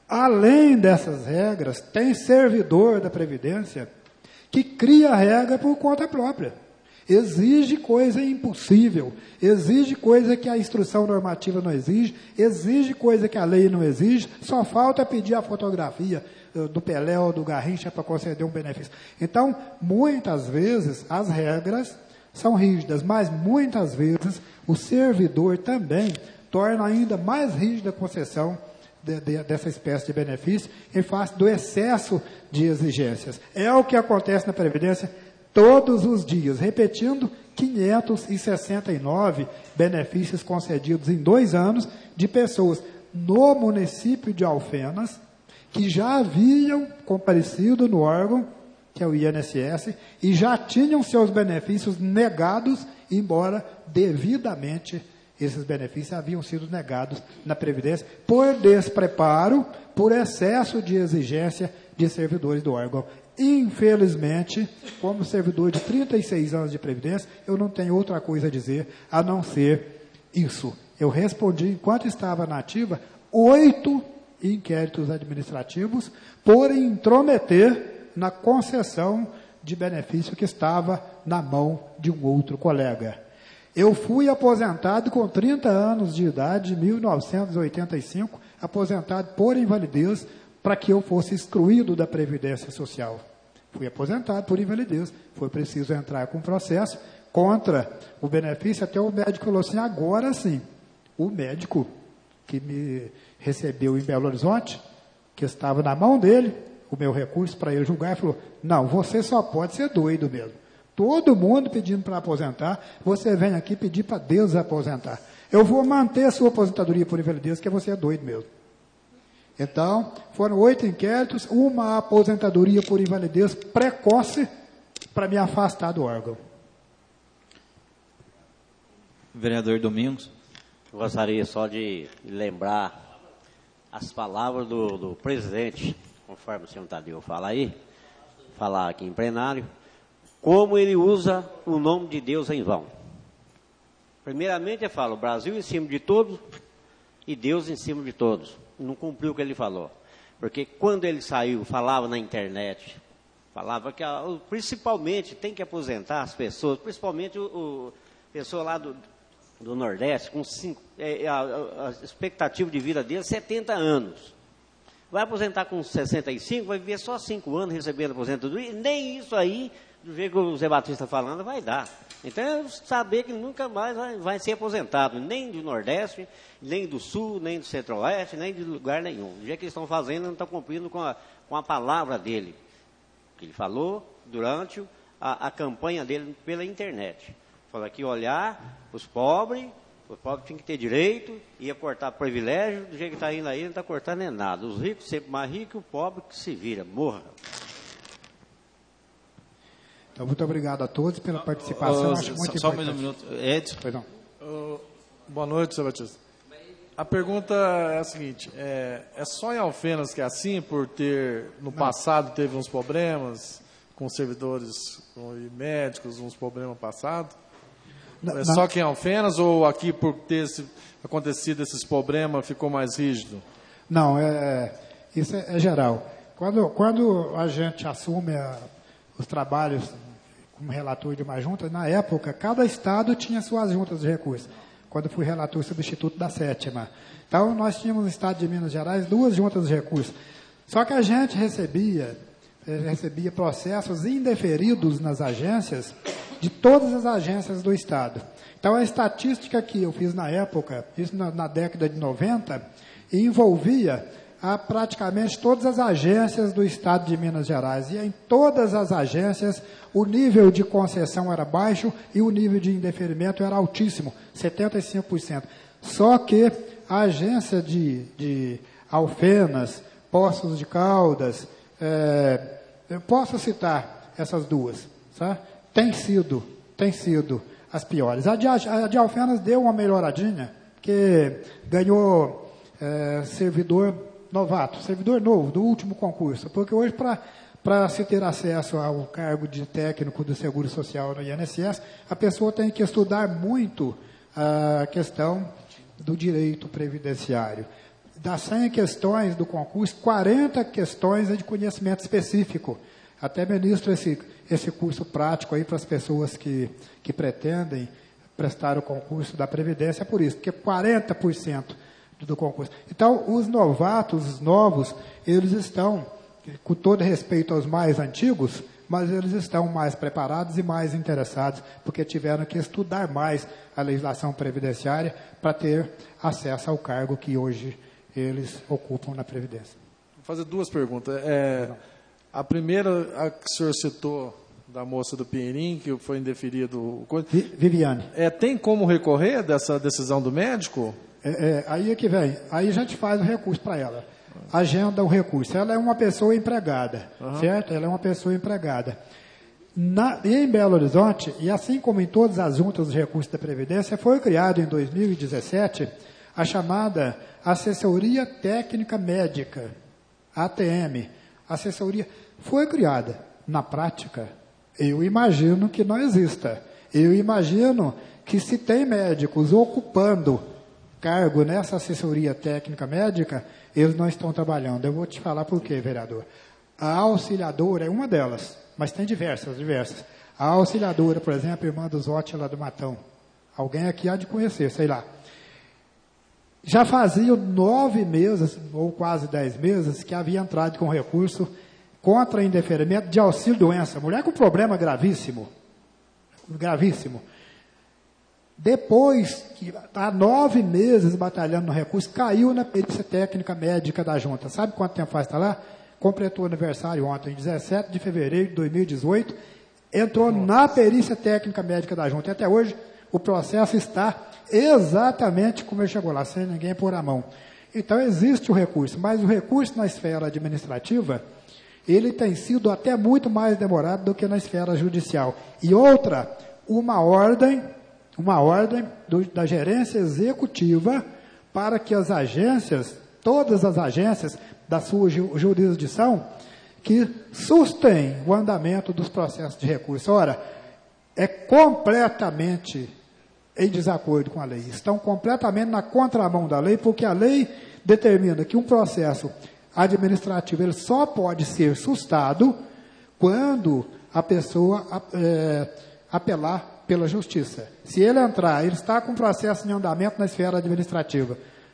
Speaker 11: além dessas regras, tem servidor da Previdência que cria regra por conta própria. Exige coisa impossível, exige coisa que a instrução normativa não exige, exige coisa que a lei não exige, só falta pedir a fotografia do Pelé ou do Garrincha para conceder um benefício. Então, muitas vezes, as regras são rígidas, mas muitas vezes o servidor também torna ainda mais rígida a concessão De, de, dessa espécie de benefício, em face do excesso de exigências. É o que acontece na Previdência todos os dias, repetindo, quinhentos e sessenta e nove benefícios concedidos em dois anos de pessoas no município de Alfenas, que já haviam comparecido no órgão, que é o I N S S, e já tinham seus benefícios negados, embora devidamente esses benefícios haviam sido negados na Previdência por despreparo, por excesso de exigência de servidores do órgão. Infelizmente, como servidor de trinta e seis anos de Previdência, eu não tenho outra coisa a dizer a não ser isso. Eu respondi, enquanto estava na ativa, oito inquéritos administrativos por intrometer na concessão de benefício que estava na mão de um outro colega. Eu fui aposentado com trinta anos de idade, em mil novecentos e oitenta e cinco, aposentado por invalidez, para que eu fosse excluído da Previdência Social. Fui aposentado por invalidez, foi preciso entrar com processo contra o benefício, até o médico falou assim, agora sim, o médico que me recebeu em Belo Horizonte, que estava na mão dele, o meu recurso para ele julgar, falou, não, você só pode ser doido mesmo. Todo mundo pedindo para aposentar, você vem aqui pedir para Deus aposentar. Eu vou manter a sua aposentadoria por invalidez, porque você é doido mesmo. Então, foram oito inquéritos, uma aposentadoria por invalidez precoce para me afastar do órgão.
Speaker 1: Vereador Domingos.
Speaker 5: Gostaria só de lembrar as palavras do, do presidente, conforme o senhor Tadeu fala aí, falar aqui em plenário, como ele usa o nome de Deus em vão. Primeiramente, ele fala, o Brasil em cima de todos e Deus em cima de todos. Não cumpriu o que ele falou. Porque quando ele saiu, falava na internet, falava que principalmente tem que aposentar as pessoas, principalmente o, o pessoa lá do, do Nordeste, com cinco, é, a, a expectativa de vida dele é setenta anos. Vai aposentar com sessenta e cinco, vai viver só cinco anos recebendo aposentadoria, e nem isso aí do jeito que o Zé Batista está falando, vai dar. Então, é saber que nunca mais vai, vai ser aposentado, nem do Nordeste, nem do Sul, nem do Centro-Oeste, nem de lugar nenhum. Do jeito que eles estão fazendo, não estão cumprindo com a, com a palavra dele, que ele falou durante a, a campanha dele pela internet. Falou aqui, olhar os pobres, os pobres tinham que ter direito, ia cortar privilégio, do jeito que está indo aí, não está cortando nem nada. Os ricos sempre mais ricos, o pobre que se vira, morra.
Speaker 11: Então, muito obrigado a todos pela participação.
Speaker 1: Oh,
Speaker 11: Acho muito
Speaker 1: só
Speaker 11: importante.
Speaker 1: mais um minuto. Edson.
Speaker 11: Perdão.
Speaker 7: Uh, boa noite, senhor Batista. A pergunta é a seguinte, é, é só em Alfenas que é assim, por ter, no passado, teve uns problemas com servidores e médicos, uns problemas passados?
Speaker 11: Não,
Speaker 7: é
Speaker 11: não.
Speaker 7: só que em Alfenas ou aqui, por ter esse, acontecido esses problemas, ficou mais rígido?
Speaker 11: Não, é, isso é, é geral. Quando, quando a gente assume a, os trabalhos como relator de uma junta, na época, cada estado tinha suas juntas de recursos. Quando fui relator substituto da sétima. Então, nós tínhamos no estado de Minas Gerais duas juntas de recursos. Só que a gente recebia, recebia processos indeferidos nas agências, de todas as agências do estado. Então, a estatística que eu fiz na época, isso na, na década de noventa, envolvia a praticamente todas as agências do estado de Minas Gerais. E em todas as agências, o nível de concessão era baixo e o nível de indeferimento era altíssimo, setenta e cinco por cento. Só que a agência de, de Alfenas, Poços de Caldas, é, eu posso citar essas duas, tá? Tem sido, tem sido as piores. A de, a de Alfenas deu uma melhoradinha, que ganhou é, servidor novato, servidor novo, do último concurso, porque hoje, para se ter acesso ao cargo de técnico do Seguro Social no I N S S, a pessoa tem que estudar muito a questão do direito previdenciário. Das cem questões do concurso, quarenta questões é de conhecimento específico. Até ministro esse, esse curso prático aí para as pessoas que, que pretendem prestar o concurso da Previdência, por isso, porque quarenta por cento do concurso. Então, os novatos, os novos, eles estão, com todo respeito aos mais antigos, mas eles estão mais preparados e mais interessados, porque tiveram que estudar mais a legislação previdenciária para ter acesso ao cargo que hoje eles ocupam na Previdência.
Speaker 7: Vou fazer duas perguntas. É, a primeira, a que o senhor citou, da moça do Pinheirinho, que foi indeferido...
Speaker 11: Viviane.
Speaker 7: É, tem como recorrer dessa decisão do médico?
Speaker 11: É, é, aí é que vem, aí a gente faz o recurso para ela, agenda o recurso. Ela é uma pessoa empregada, uhum. certo? Ela é uma pessoa empregada. Na, em Belo Horizonte, e assim como em todas as juntas de recursos da Previdência, foi criado em dois mil e dezessete a chamada Assessoria Técnica Médica, A T M. Assessoria foi criada. Na prática, eu imagino que não exista. Eu imagino que se tem médicos ocupando cargo nessa assessoria técnica médica, eles não estão trabalhando. Eu vou te falar por quê, vereador. A auxiliadora é uma delas, mas tem diversas, diversas. A auxiliadora, por exemplo, a irmã do Zotti lá do Matão. Alguém aqui há de conhecer, sei lá. Já fazia nove meses, ou quase dez meses, que havia entrado com recurso contra indeferimento de auxílio-doença. Mulher com problema gravíssimo. Gravíssimo. Depois, que há nove meses batalhando no recurso, caiu na perícia técnica médica da junta. Sabe quanto tempo faz estar lá? Completou o aniversário ontem, dezessete de fevereiro de dois mil e dezoito, entrou na perícia técnica médica da junta. E até hoje, o processo está exatamente como ele chegou lá, sem ninguém pôr a mão. Então, existe o recurso, mas o recurso na esfera administrativa, ele tem sido até muito mais demorado do que na esfera judicial. E outra, uma ordem... uma ordem do, da gerência executiva para que as agências, todas as agências da sua ju, jurisdição, que sustêm o andamento dos processos de recurso. Ora, é completamente em desacordo com a lei. Estão completamente na contramão da lei, porque a lei determina que um processo administrativo ele só pode ser sustado quando a pessoa é, apelar pela justiça. Se ele entrar, ele está com processo em andamento na esfera administrativa,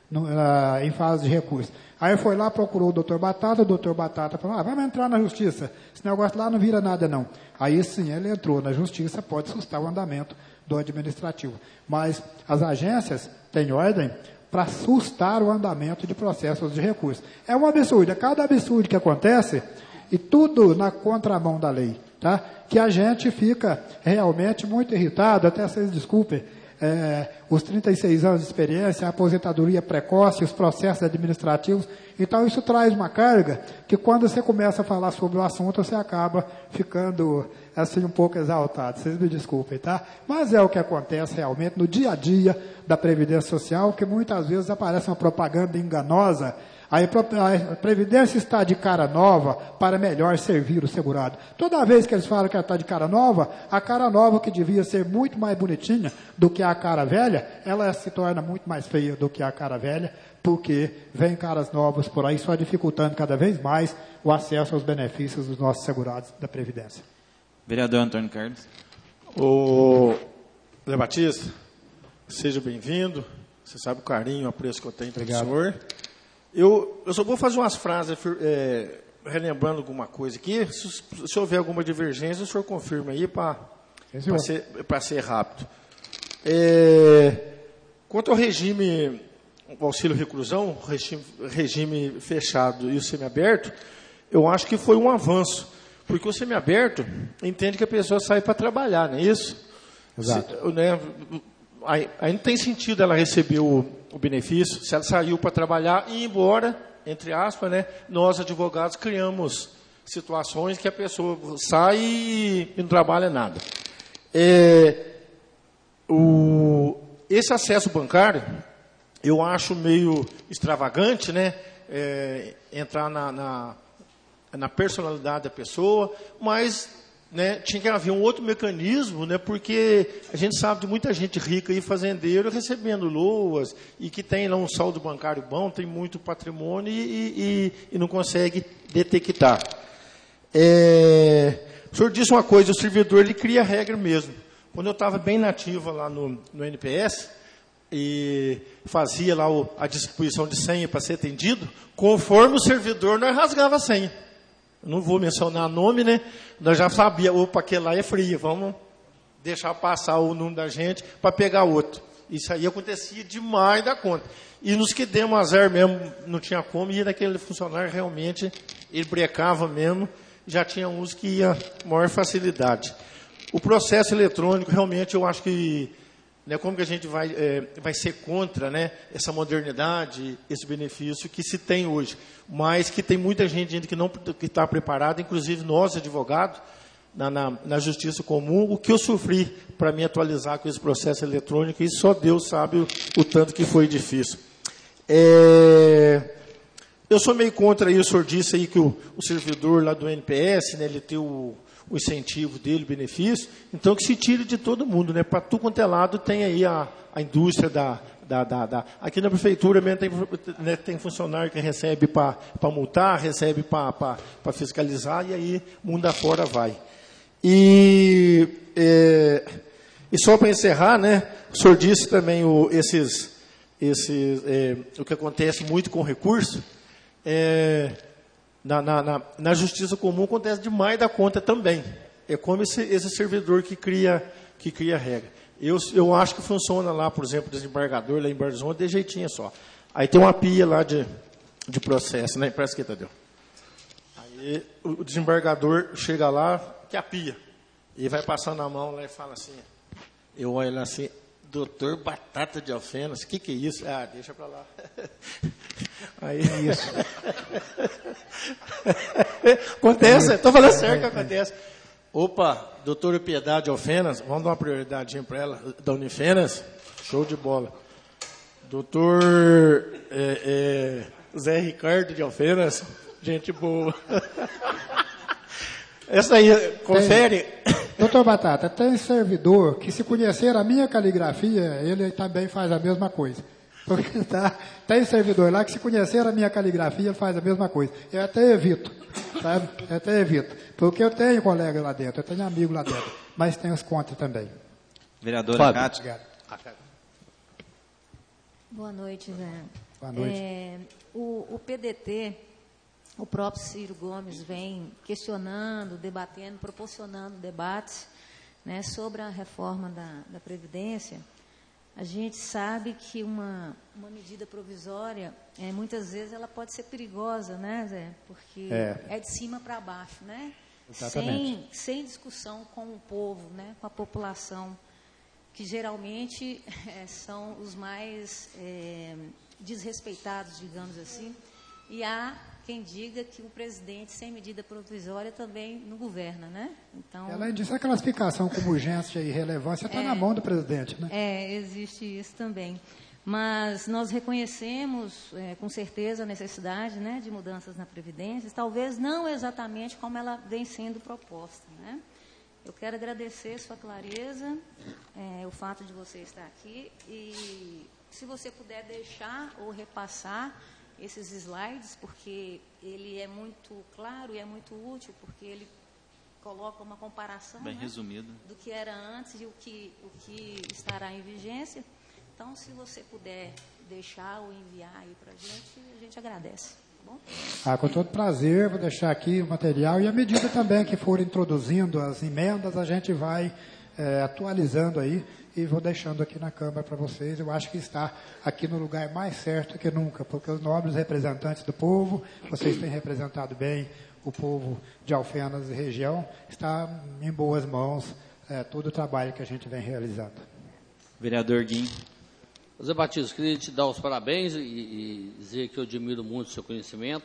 Speaker 11: no, uh, em fase de recurso. Aí foi lá, procurou o doutor Batata, o doutor Batata falou, ah, vamos entrar na justiça, esse negócio lá não vira nada não. Aí sim, ele entrou na justiça, pode sustar o andamento do administrativo. Mas as agências têm ordem para sustar o andamento de processos de recurso. É um absurdo, é cada absurdo que acontece, e tudo na contramão da lei, tá? Que a gente fica realmente muito irritado, até vocês desculpem, É, os trinta e seis anos de experiência, a aposentadoria precoce, os processos administrativos. Então, isso traz uma carga que, quando você começa a falar sobre o assunto, você acaba ficando, assim, um pouco exaltado. Vocês me desculpem, tá? Mas é o que acontece realmente no dia a dia da Previdência Social, que muitas vezes aparece uma propaganda enganosa. A Previdência está de cara nova para melhor servir o segurado. Toda vez que eles falam que ela está de cara nova, a cara nova, que devia ser muito mais bonitinha do que a cara velha, ela se torna muito mais feia do que a cara velha, porque vem caras novas por aí, só dificultando cada vez mais o acesso aos benefícios dos nossos segurados da Previdência.
Speaker 1: Vereador Antônio Carlos.
Speaker 8: Ô, Zé Batista, seja bem-vindo. Você sabe o carinho, o apreço que eu tenho pelo senhor. Eu, eu só vou fazer umas frases, é, relembrando alguma coisa aqui. Se, se houver alguma divergência, o senhor confirma aí para ser, ser rápido. É, quanto ao regime, o auxílio reclusão, regime, regime fechado e o semiaberto, eu acho que foi um avanço. Porque o semiaberto entende que a pessoa sai para trabalhar, não é isso?
Speaker 11: Exato.
Speaker 8: Se, né, aí, aí não tem sentido ela receber o, o benefício, se ela saiu para trabalhar e ir embora, entre aspas, né, nós, advogados, criamos situações que a pessoa sai e não trabalha nada. É, o, esse acesso bancário, eu acho meio extravagante, né, é, entrar na, na, na personalidade da pessoa, mas... Né, tinha que haver um outro mecanismo, né, porque a gente sabe de muita gente rica e fazendeiro recebendo loas e que tem lá um saldo bancário bom, tem muito patrimônio e, e, e não consegue detectar. É, o senhor disse uma coisa, o servidor ele cria regra mesmo. Quando eu estava bem nativa lá no, no N P S e fazia lá o, a distribuição de senha para ser atendido, conforme o servidor nós rasgava a senha. Não vou mencionar nome, né? Nós já sabíamos, opa, aquele lá é frio, vamos deixar passar o número da gente para pegar outro. Isso aí acontecia demais da conta. E nos que demos azar mesmo, não tinha como, e daquele funcionário realmente, ele brecava mesmo, já tinha uns que ia com maior facilidade. O processo eletrônico, realmente, eu acho que, né, como que a gente vai, é, vai ser contra, né, essa modernidade, esse benefício que se tem hoje, mas que tem muita gente ainda que não está preparada, inclusive nós, advogados, na, na, na justiça comum, o que eu sofri para me atualizar com esse processo eletrônico, e só Deus sabe o, o tanto que foi difícil. É, eu sou meio contra isso, o senhor disse aí que o, o servidor lá do N P S, né, ele tem o... o incentivo dele, o benefício, então que se tire de todo mundo, né? Para tudo quanto é lado tem aí a, a indústria da, da, da, da... Aqui na prefeitura mesmo tem, né, tem funcionário que recebe para multar, recebe para fiscalizar, e aí mundo afora vai. E, é, e só para encerrar, né? O senhor disse também o, esses, esses, é, o que acontece muito com recurso, é, Na, na, na, na justiça comum acontece demais da conta também. É como esse, esse servidor que cria, que cria regra. Eu, eu acho que funciona lá, por exemplo, desembargador lá em Belo Horizonte, de jeitinho só. Aí tem uma pia lá de, de processo, né? Parece que Tadeu. Aí o, o desembargador chega lá, que é a pia. E vai passando a mão lá e fala assim, eu olho lá assim, doutor Batata de Alfenas, o que, que é isso? Ah, deixa para lá. Aí, é isso. Acontece, estou falando sério que acontece. Opa, doutora Piedade Alfenas, vamos dar uma prioridade para ela, da Unifenas, show de bola. Doutor é, é, Zé Ricardo de Alfenas, gente boa. Essa aí, confere.
Speaker 11: Tem, doutor Batata, tem servidor que, se conhecer a minha caligrafia, ele também faz a mesma coisa. Porque tá, tem servidor lá que, se conhecer a minha caligrafia, faz a mesma coisa. Eu até evito, sabe? Eu até evito. Porque eu tenho colega lá dentro, eu tenho amigo lá dentro, mas tem os contra também.
Speaker 1: Vereadora Cátia.
Speaker 4: Boa noite, Zé.
Speaker 11: Boa noite.
Speaker 4: É, o, o P D T, o próprio Ciro Gomes, vem questionando, debatendo, proporcionando debates, né, sobre a reforma da, da Previdência. A gente sabe que uma, uma medida provisória, é, muitas vezes, ela pode ser perigosa, né, Zé? Porque é, é de cima para baixo, né? Sem, sem discussão com o povo, né, com a população, que geralmente é, são os mais é, desrespeitados, digamos assim. E há quem diga que o presidente, sem medida provisória, também não governa, né? Então,
Speaker 11: além disso, a classificação como urgência e relevância está é, na mão do presidente, né?
Speaker 4: É, existe isso também. Mas nós reconhecemos, é, com certeza, a necessidade, né, de mudanças na Previdência, talvez não exatamente como ela vem sendo proposta, né? Eu quero agradecer sua clareza, é, o fato de você estar aqui, e se você puder deixar ou repassar esses slides, porque ele é muito claro e é muito útil, porque ele coloca uma comparação,
Speaker 1: bem, né,
Speaker 4: resumido, do que era antes e o que, o que estará em vigência. Então, se você puder deixar ou enviar aí para a gente, a gente agradece. Tá bom?
Speaker 11: Ah, com todo prazer, vou deixar aqui o material, e à medida também que for introduzindo as emendas, a gente vai é, atualizando aí, e vou deixando aqui na Câmara para vocês. Eu acho que está aqui no lugar mais certo que nunca, porque os nobres representantes do povo, vocês têm representado bem o povo de Alfenas e região, está em boas mãos é, todo o trabalho que a gente vem realizando.
Speaker 1: Vereador Guim.
Speaker 10: Zé Batista, queria te dar os parabéns e, e dizer que eu admiro muito o seu conhecimento.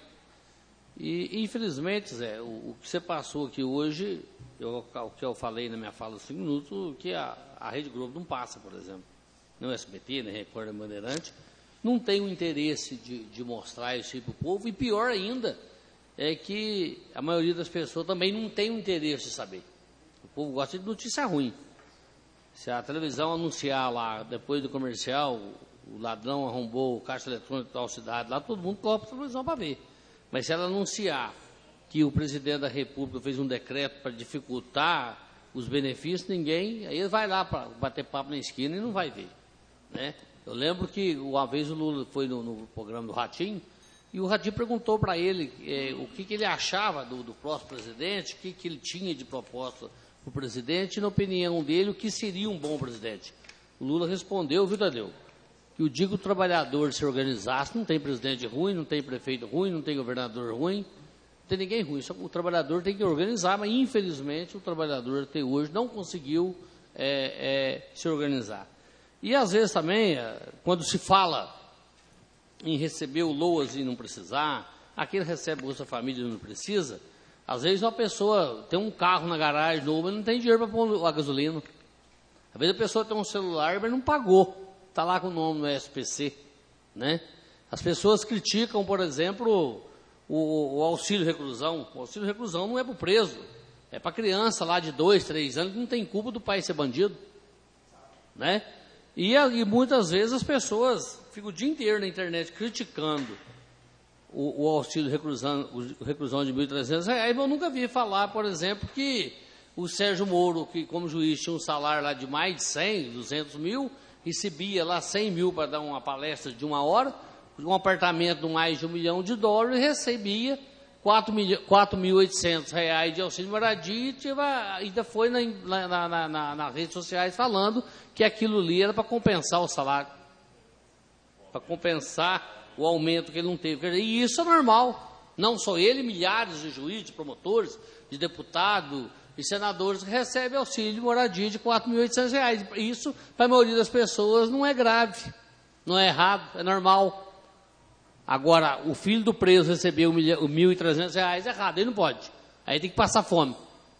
Speaker 10: E, infelizmente, Zé, o, o que você passou aqui hoje, eu, o que eu falei na minha fala de cinco minutos, que a, a Rede Globo não passa, por exemplo. Nem o S B T, nem Record, nem Bandeirante, não tem o interesse de, de mostrar isso para o povo. E pior ainda, é que a maioria das pessoas também não tem o interesse de saber. O povo gosta de notícia ruim. Se a televisão anunciar lá, depois do comercial, o ladrão arrombou o caixa eletrônico de tal cidade, lá todo mundo compra a televisão para ver. Mas se ela anunciar que o presidente da República fez um decreto para dificultar os benefícios, ninguém, aí ele vai lá para bater papo na esquina e não vai ver, né? Eu lembro que uma vez o Lula foi no, no programa do Ratinho, e o Ratinho perguntou para ele é, o que, que ele achava do, do próximo presidente, o que, que ele tinha de proposta para o presidente, e na opinião dele, o que seria um bom presidente. O Lula respondeu, viu, Tadeu, que o dia que o trabalhador se organizasse, não tem presidente ruim, não tem prefeito ruim, não tem governador ruim, não tem ninguém ruim, só que o trabalhador tem que organizar, mas infelizmente o trabalhador até hoje não conseguiu é, é, se organizar. E às vezes também, quando se fala em receber o LOAS e não precisar, aquele recebe Bolsa Família e não precisa, às vezes uma pessoa tem um carro na garagem novo, mas não tem dinheiro para pôr a gasolina. Às vezes a pessoa tem um celular, mas não pagou, está lá com o nome no S P C, né? As pessoas criticam, por exemplo, o, o auxílio reclusão. O auxílio reclusão não é para o preso, é para criança lá de dois, três anos que não tem culpa do pai ser bandido, né? E, e muitas vezes as pessoas ficam o dia inteiro na internet criticando o, o auxílio reclusão, o reclusão de mil e trezentos reais. Eu nunca vi falar, por exemplo, que o Sérgio Moro, que como juiz tinha um salário lá de mais de cem, duzentos mil, recebia lá cem mil para dar uma palestra de uma hora, um apartamento de mais de um milhão de dólares, e recebia quatro mil e oitocentos reais de auxílio moradia, e tive, ainda foi na, na, na, na, nas redes sociais falando que aquilo ali era para compensar o salário, para compensar o aumento que ele não teve. E isso é normal, não só ele, milhares de juízes, de promotores, de deputados e senadores que recebem auxílio de moradia de quatro mil e oitocentos reais. Isso, para a maioria das pessoas, não é grave, não é errado, é normal. Agora, o filho do preso receber o mil e trezentos reais é errado, ele não pode. Aí tem que passar fome,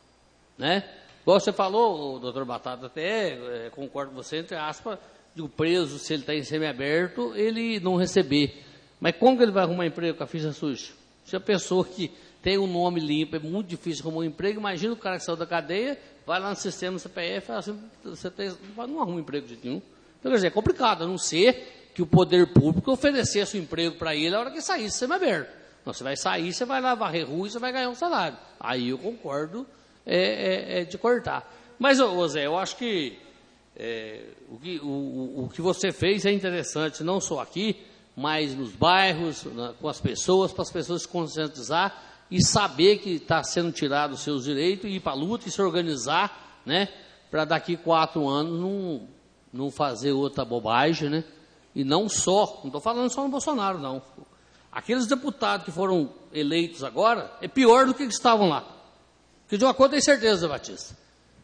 Speaker 10: né? Igual você falou, o doutor Batata, até é, concordo com você, entre aspas, o preso, se ele está em semiaberto, ele não receber. Mas como que ele vai arrumar emprego com a ficha suja? Se a pessoa que tem um nome limpo, é muito difícil arrumar um emprego, imagina o cara que saiu da cadeia, vai lá no sistema C P F e fala assim, você tem, não arruma emprego de nenhum. Então, quer dizer, é complicado, a não ser que o poder público oferecesse um emprego para ele na hora que saísse semiaberto. Não, você vai sair, você vai lá varrer rua e você vai ganhar um salário. Aí eu concordo é, é, é de cortar. Mas, ô, Zé, eu acho que É, o, que, o, o que você fez é interessante, não só aqui, mas nos bairros, na, com as pessoas, para as pessoas se conscientizar e saber que está sendo tirado os seus direitos e ir para a luta e se organizar, né, para daqui quatro anos não, não fazer outra bobagem, né? E não só, não estou falando só no Bolsonaro, não. Aqueles deputados que foram eleitos agora, é pior do que eles estavam lá. Porque de uma coisa tenho certeza, Batista.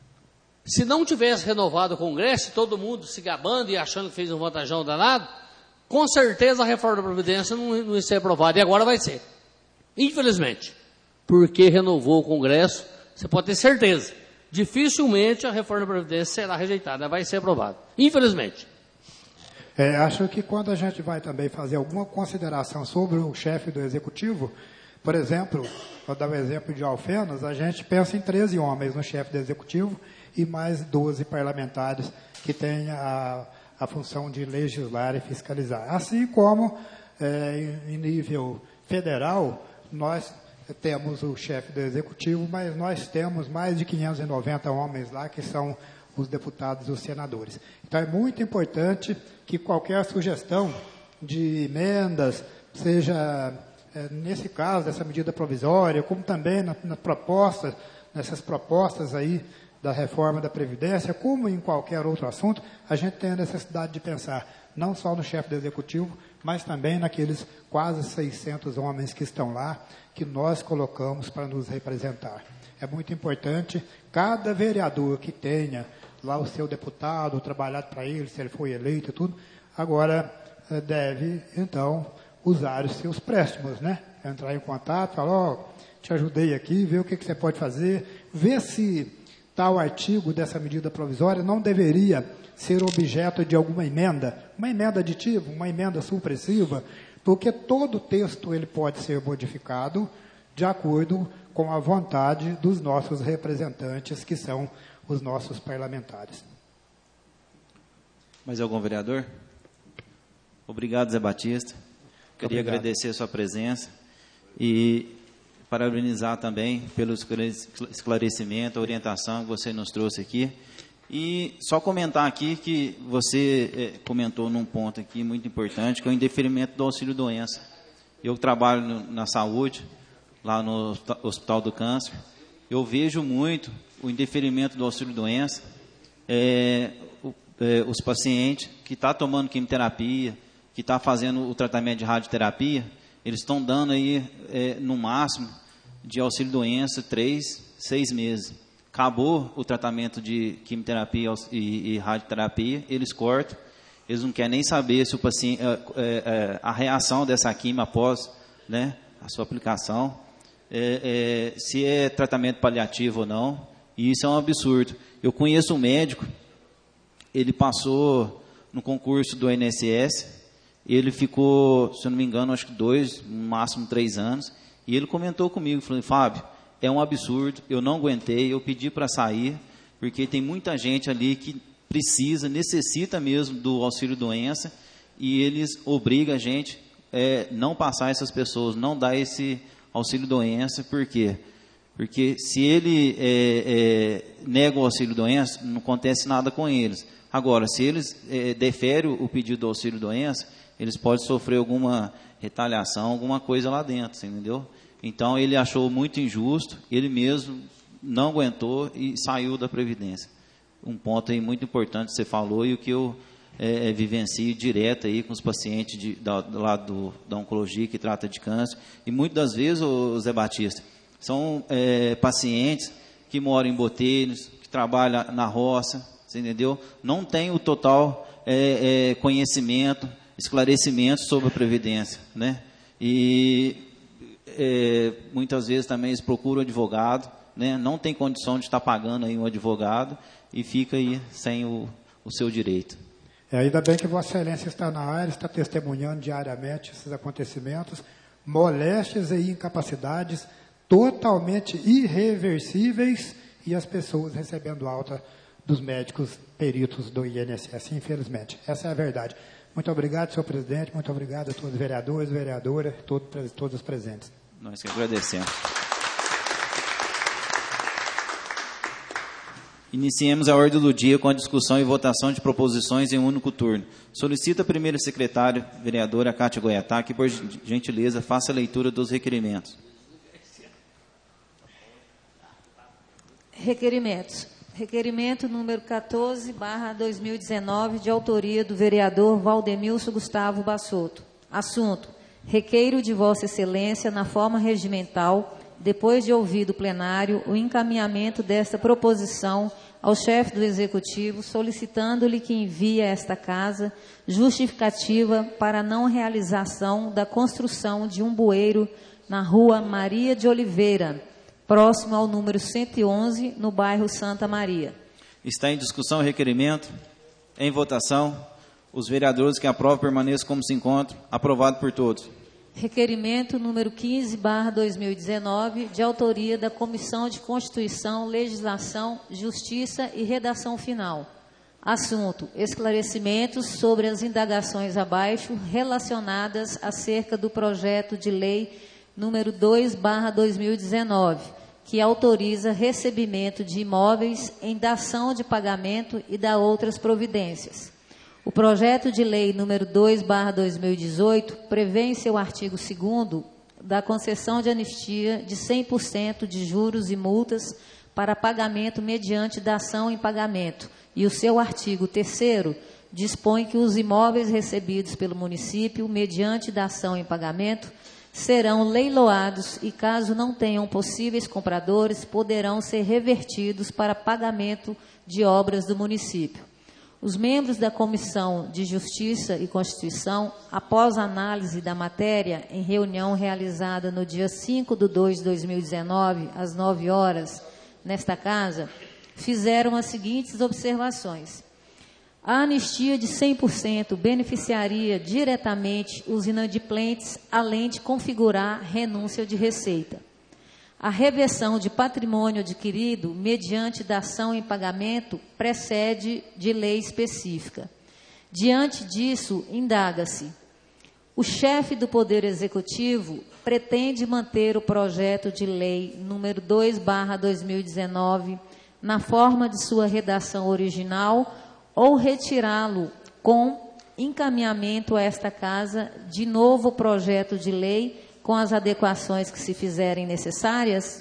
Speaker 10: Se não tivesse renovado o Congresso, todo mundo se gabando e achando que fez um vantajão danado, com certeza a reforma da Previdência não, não ia ser aprovada. E agora vai ser. Infelizmente. Porque renovou o Congresso, você pode ter certeza. Dificilmente a reforma da Previdência será rejeitada, vai ser aprovada. Infelizmente.
Speaker 11: É, acho que quando a gente vai também fazer alguma consideração sobre o chefe do Executivo, por exemplo, vou dar um exemplo de Alfenas, a gente pensa em treze homens no chefe do Executivo e mais doze parlamentares que têm a, a função de legislar e fiscalizar. Assim como, é, em nível federal, nós temos o chefe do Executivo, mas nós temos mais de quinhentos e noventa homens lá que são os deputados e os senadores. Então, é muito importante que qualquer sugestão de emendas, seja, é, nesse caso, dessa medida provisória, como também na, na proposta, nessas propostas aí da reforma da Previdência, como em qualquer outro assunto, a gente tem a necessidade de pensar não só no chefe do Executivo, mas também naqueles quase seiscentos homens que estão lá, que nós colocamos para nos representar. É muito importante, cada vereador que tenha lá o seu deputado, trabalhado para ele, se ele foi eleito e tudo, agora deve, então, usar os seus préstimos, né? Entrar em contato, falar, ó, oh, te ajudei aqui, ver o que, que você pode fazer, ver se tal artigo dessa medida provisória não deveria ser objeto de alguma emenda, uma emenda aditiva, uma emenda supressiva, porque todo texto ele pode ser modificado de acordo com a vontade dos nossos representantes, que são os nossos parlamentares.
Speaker 1: Mais algum vereador? Obrigado, Zé Batista. Queria Obrigado. agradecer a sua presença e parabenizar também pelo esclarecimento, a orientação que você nos trouxe aqui. E só comentar aqui que você é, comentou num ponto aqui muito importante, que é o indeferimento do auxílio-doença. Eu trabalho no, na saúde, lá no Hospital do Câncer, eu vejo muito o indeferimento do auxílio-doença, é, é, os pacientes que estão tá tomando quimioterapia, que estão tá fazendo o tratamento de radioterapia, eles estão dando aí, é, no máximo, de auxílio-doença, três, seis meses. Acabou o tratamento de quimioterapia e, e radioterapia, eles cortam, eles não querem nem saber se o paciente, é, é, a reação dessa quimio após, né, a sua aplicação, é, é, se é tratamento paliativo ou não, e isso é um absurdo. Eu conheço um médico, ele passou no concurso do I N S S, ele ficou, se eu não me engano, acho que dois, no máximo três anos, e ele comentou comigo, falou, Fábio, é um absurdo, eu não aguentei, eu pedi para sair, porque tem muita gente ali que precisa, necessita mesmo do auxílio-doença, e eles obrigam a gente a é, não passar essas pessoas, não dar esse auxílio-doença, por quê? Porque se ele é, é, nega o auxílio-doença, não acontece nada com eles. Agora, se eles é, deferem o pedido do auxílio-doença, eles podem sofrer alguma retaliação, alguma coisa lá dentro, você entendeu? Então, ele achou muito injusto, ele mesmo não aguentou e saiu da Previdência. Um ponto aí muito importante que você falou e o que eu é, vivencio direto aí com os pacientes de, da, do lado da oncologia que trata de câncer. E muitas das vezes, ô, Zé Batista, são é, pacientes que moram em botelhos, que trabalham na roça, você entendeu? Não tem o total é, é, conhecimento, esclarecimento sobre a Previdência, né? E é, muitas vezes também eles procuram advogado, né? Não tem condição de estar pagando aí um advogado e fica aí sem o, o seu direito.
Speaker 11: É, ainda bem que Vossa Excelência está na área, está testemunhando diariamente esses acontecimentos, moléstias e incapacidades totalmente irreversíveis e as pessoas recebendo alta dos médicos peritos do I N S S, infelizmente. Essa é a verdade. Muito obrigado, senhor presidente, muito obrigado a todos os vereadores, vereadoras, todos, todos os presentes.
Speaker 1: Nós que agradecemos. Iniciemos a ordem do dia com a discussão e votação de proposições em um único turno. Solicito a primeira secretária, vereadora Cátia Goiatá, que, por gentileza, faça a leitura dos requerimentos.
Speaker 4: Requerimentos. Requerimento número quatorze, barra dois mil e dezenove, de autoria do vereador Valdemilson Gustavo Bassotto. Assunto: requeiro de Vossa Excelência, na forma regimental, depois de ouvido o plenário, o encaminhamento desta proposição ao chefe do Executivo, solicitando-lhe que envie a esta casa justificativa para a não realização da construção de um bueiro na rua Maria de Oliveira, próximo ao número cento e onze, no bairro Santa Maria.
Speaker 1: Está em discussão o requerimento. Em votação. Os vereadores que aprovam permaneçam como se encontram. Aprovado por todos.
Speaker 4: Requerimento número quinze, barra dois mil e dezenove, de autoria da Comissão de Constituição, Legislação, Justiça e Redação Final. Assunto: esclarecimentos sobre as indagações abaixo relacionadas acerca do projeto de lei número dois, barra dois mil e dezenove, que autoriza recebimento de imóveis em dação de pagamento e da outras providências. O projeto de lei número dois, barra dois mil e dezoito, prevê em seu artigo segundo da concessão de anistia de cem por cento de juros e multas para pagamento mediante dação em pagamento, e o seu artigo terceiro dispõe que os imóveis recebidos pelo município mediante dação em pagamento serão leiloados e, caso não tenham possíveis compradores, poderão ser revertidos para pagamento de obras do município. Os membros da Comissão de Justiça e Constituição, após análise da matéria, em reunião realizada no dia cinco de dois de dois mil e dezenove, às nove horas, nesta casa, fizeram as seguintes observações. A anistia de cem por cento beneficiaria diretamente os inadimplentes, além de configurar renúncia de receita. A reversão de patrimônio adquirido mediante dação em pagamento precede de lei específica. Diante disso, indaga-se: o chefe do Poder Executivo pretende manter o projeto de lei número dois, barra dois mil e dezenove na forma de sua redação original ou retirá-lo com encaminhamento a esta casa de novo projeto de lei com as adequações que se fizerem necessárias?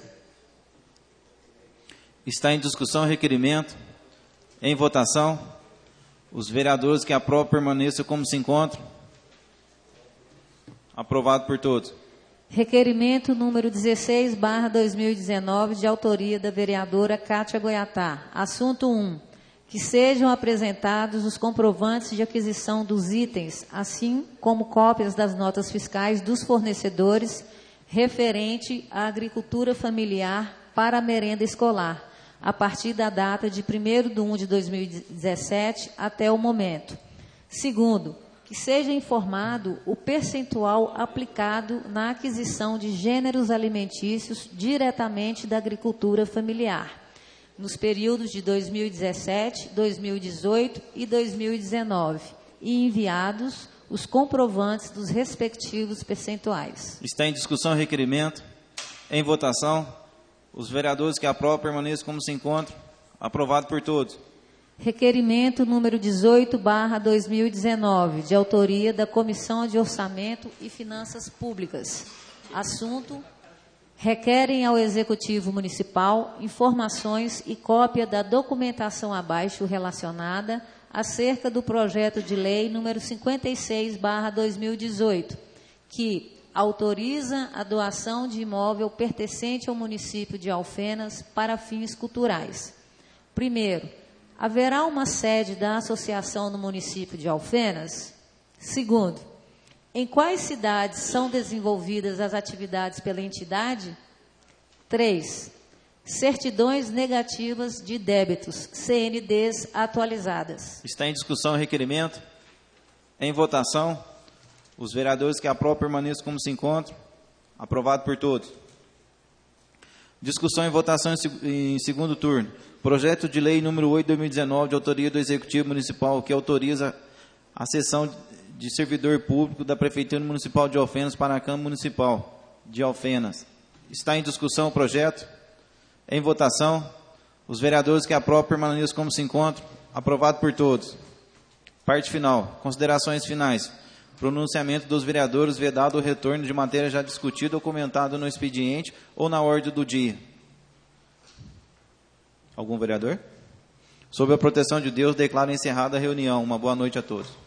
Speaker 1: Está em discussão o requerimento. Em votação. Os vereadores que aprovam permaneçam como se encontram. Aprovado por todos.
Speaker 4: Requerimento número dezesseis, barra dois mil e dezenove, de autoria da vereadora Cátia Goiatá. Assunto um. Que sejam apresentados os comprovantes de aquisição dos itens, assim como cópias das notas fiscais dos fornecedores referente à agricultura familiar para a merenda escolar, a partir da data de primeiro de um de dois mil e dezessete até o momento. Segundo, que seja informado o percentual aplicado na aquisição de gêneros alimentícios diretamente da agricultura familiar, nos períodos de dois mil e dezessete, dois mil e dezoito e dois mil e dezenove, e enviados os comprovantes dos respectivos percentuais.
Speaker 1: Está em discussão o requerimento. Em votação. Os vereadores que aprovam permaneçam como se encontram. Aprovado por todos.
Speaker 4: Requerimento número dezoito, barra dois mil e dezenove, de autoria da Comissão de Orçamento e Finanças Públicas. Assunto: requerem ao Executivo Municipal informações e cópia da documentação abaixo relacionada acerca do projeto de lei número cinquenta e seis, barra dois mil e dezoito, que autoriza a doação de imóvel pertencente ao município de Alfenas para fins culturais. Primeiro, haverá uma sede da associação no município de Alfenas? Segundo, em quais cidades são desenvolvidas as atividades pela entidade? Três. Certidões negativas de débitos, C N Ds atualizadas.
Speaker 1: Está em discussão o requerimento. Em votação. Os vereadores que aprovam permaneçam como se encontram. Aprovado por todos. Discussão e votação em segundo turno. Projeto de lei número oito de dois mil e dezenove, de autoria do Executivo Municipal, que autoriza a cessão de servidor público da Prefeitura Municipal de Alfenas para a Câmara Municipal de Alfenas. Está em discussão o projeto. Em votação. Os vereadores que aprovam permaneçam como se encontram. Aprovado por todos. Parte final. Considerações finais. Pronunciamento dos vereadores vedado o retorno de matéria já discutida ou comentada no expediente ou na ordem do dia. Algum vereador? Sob a proteção de Deus, declaro encerrada a reunião. Uma boa noite a todos.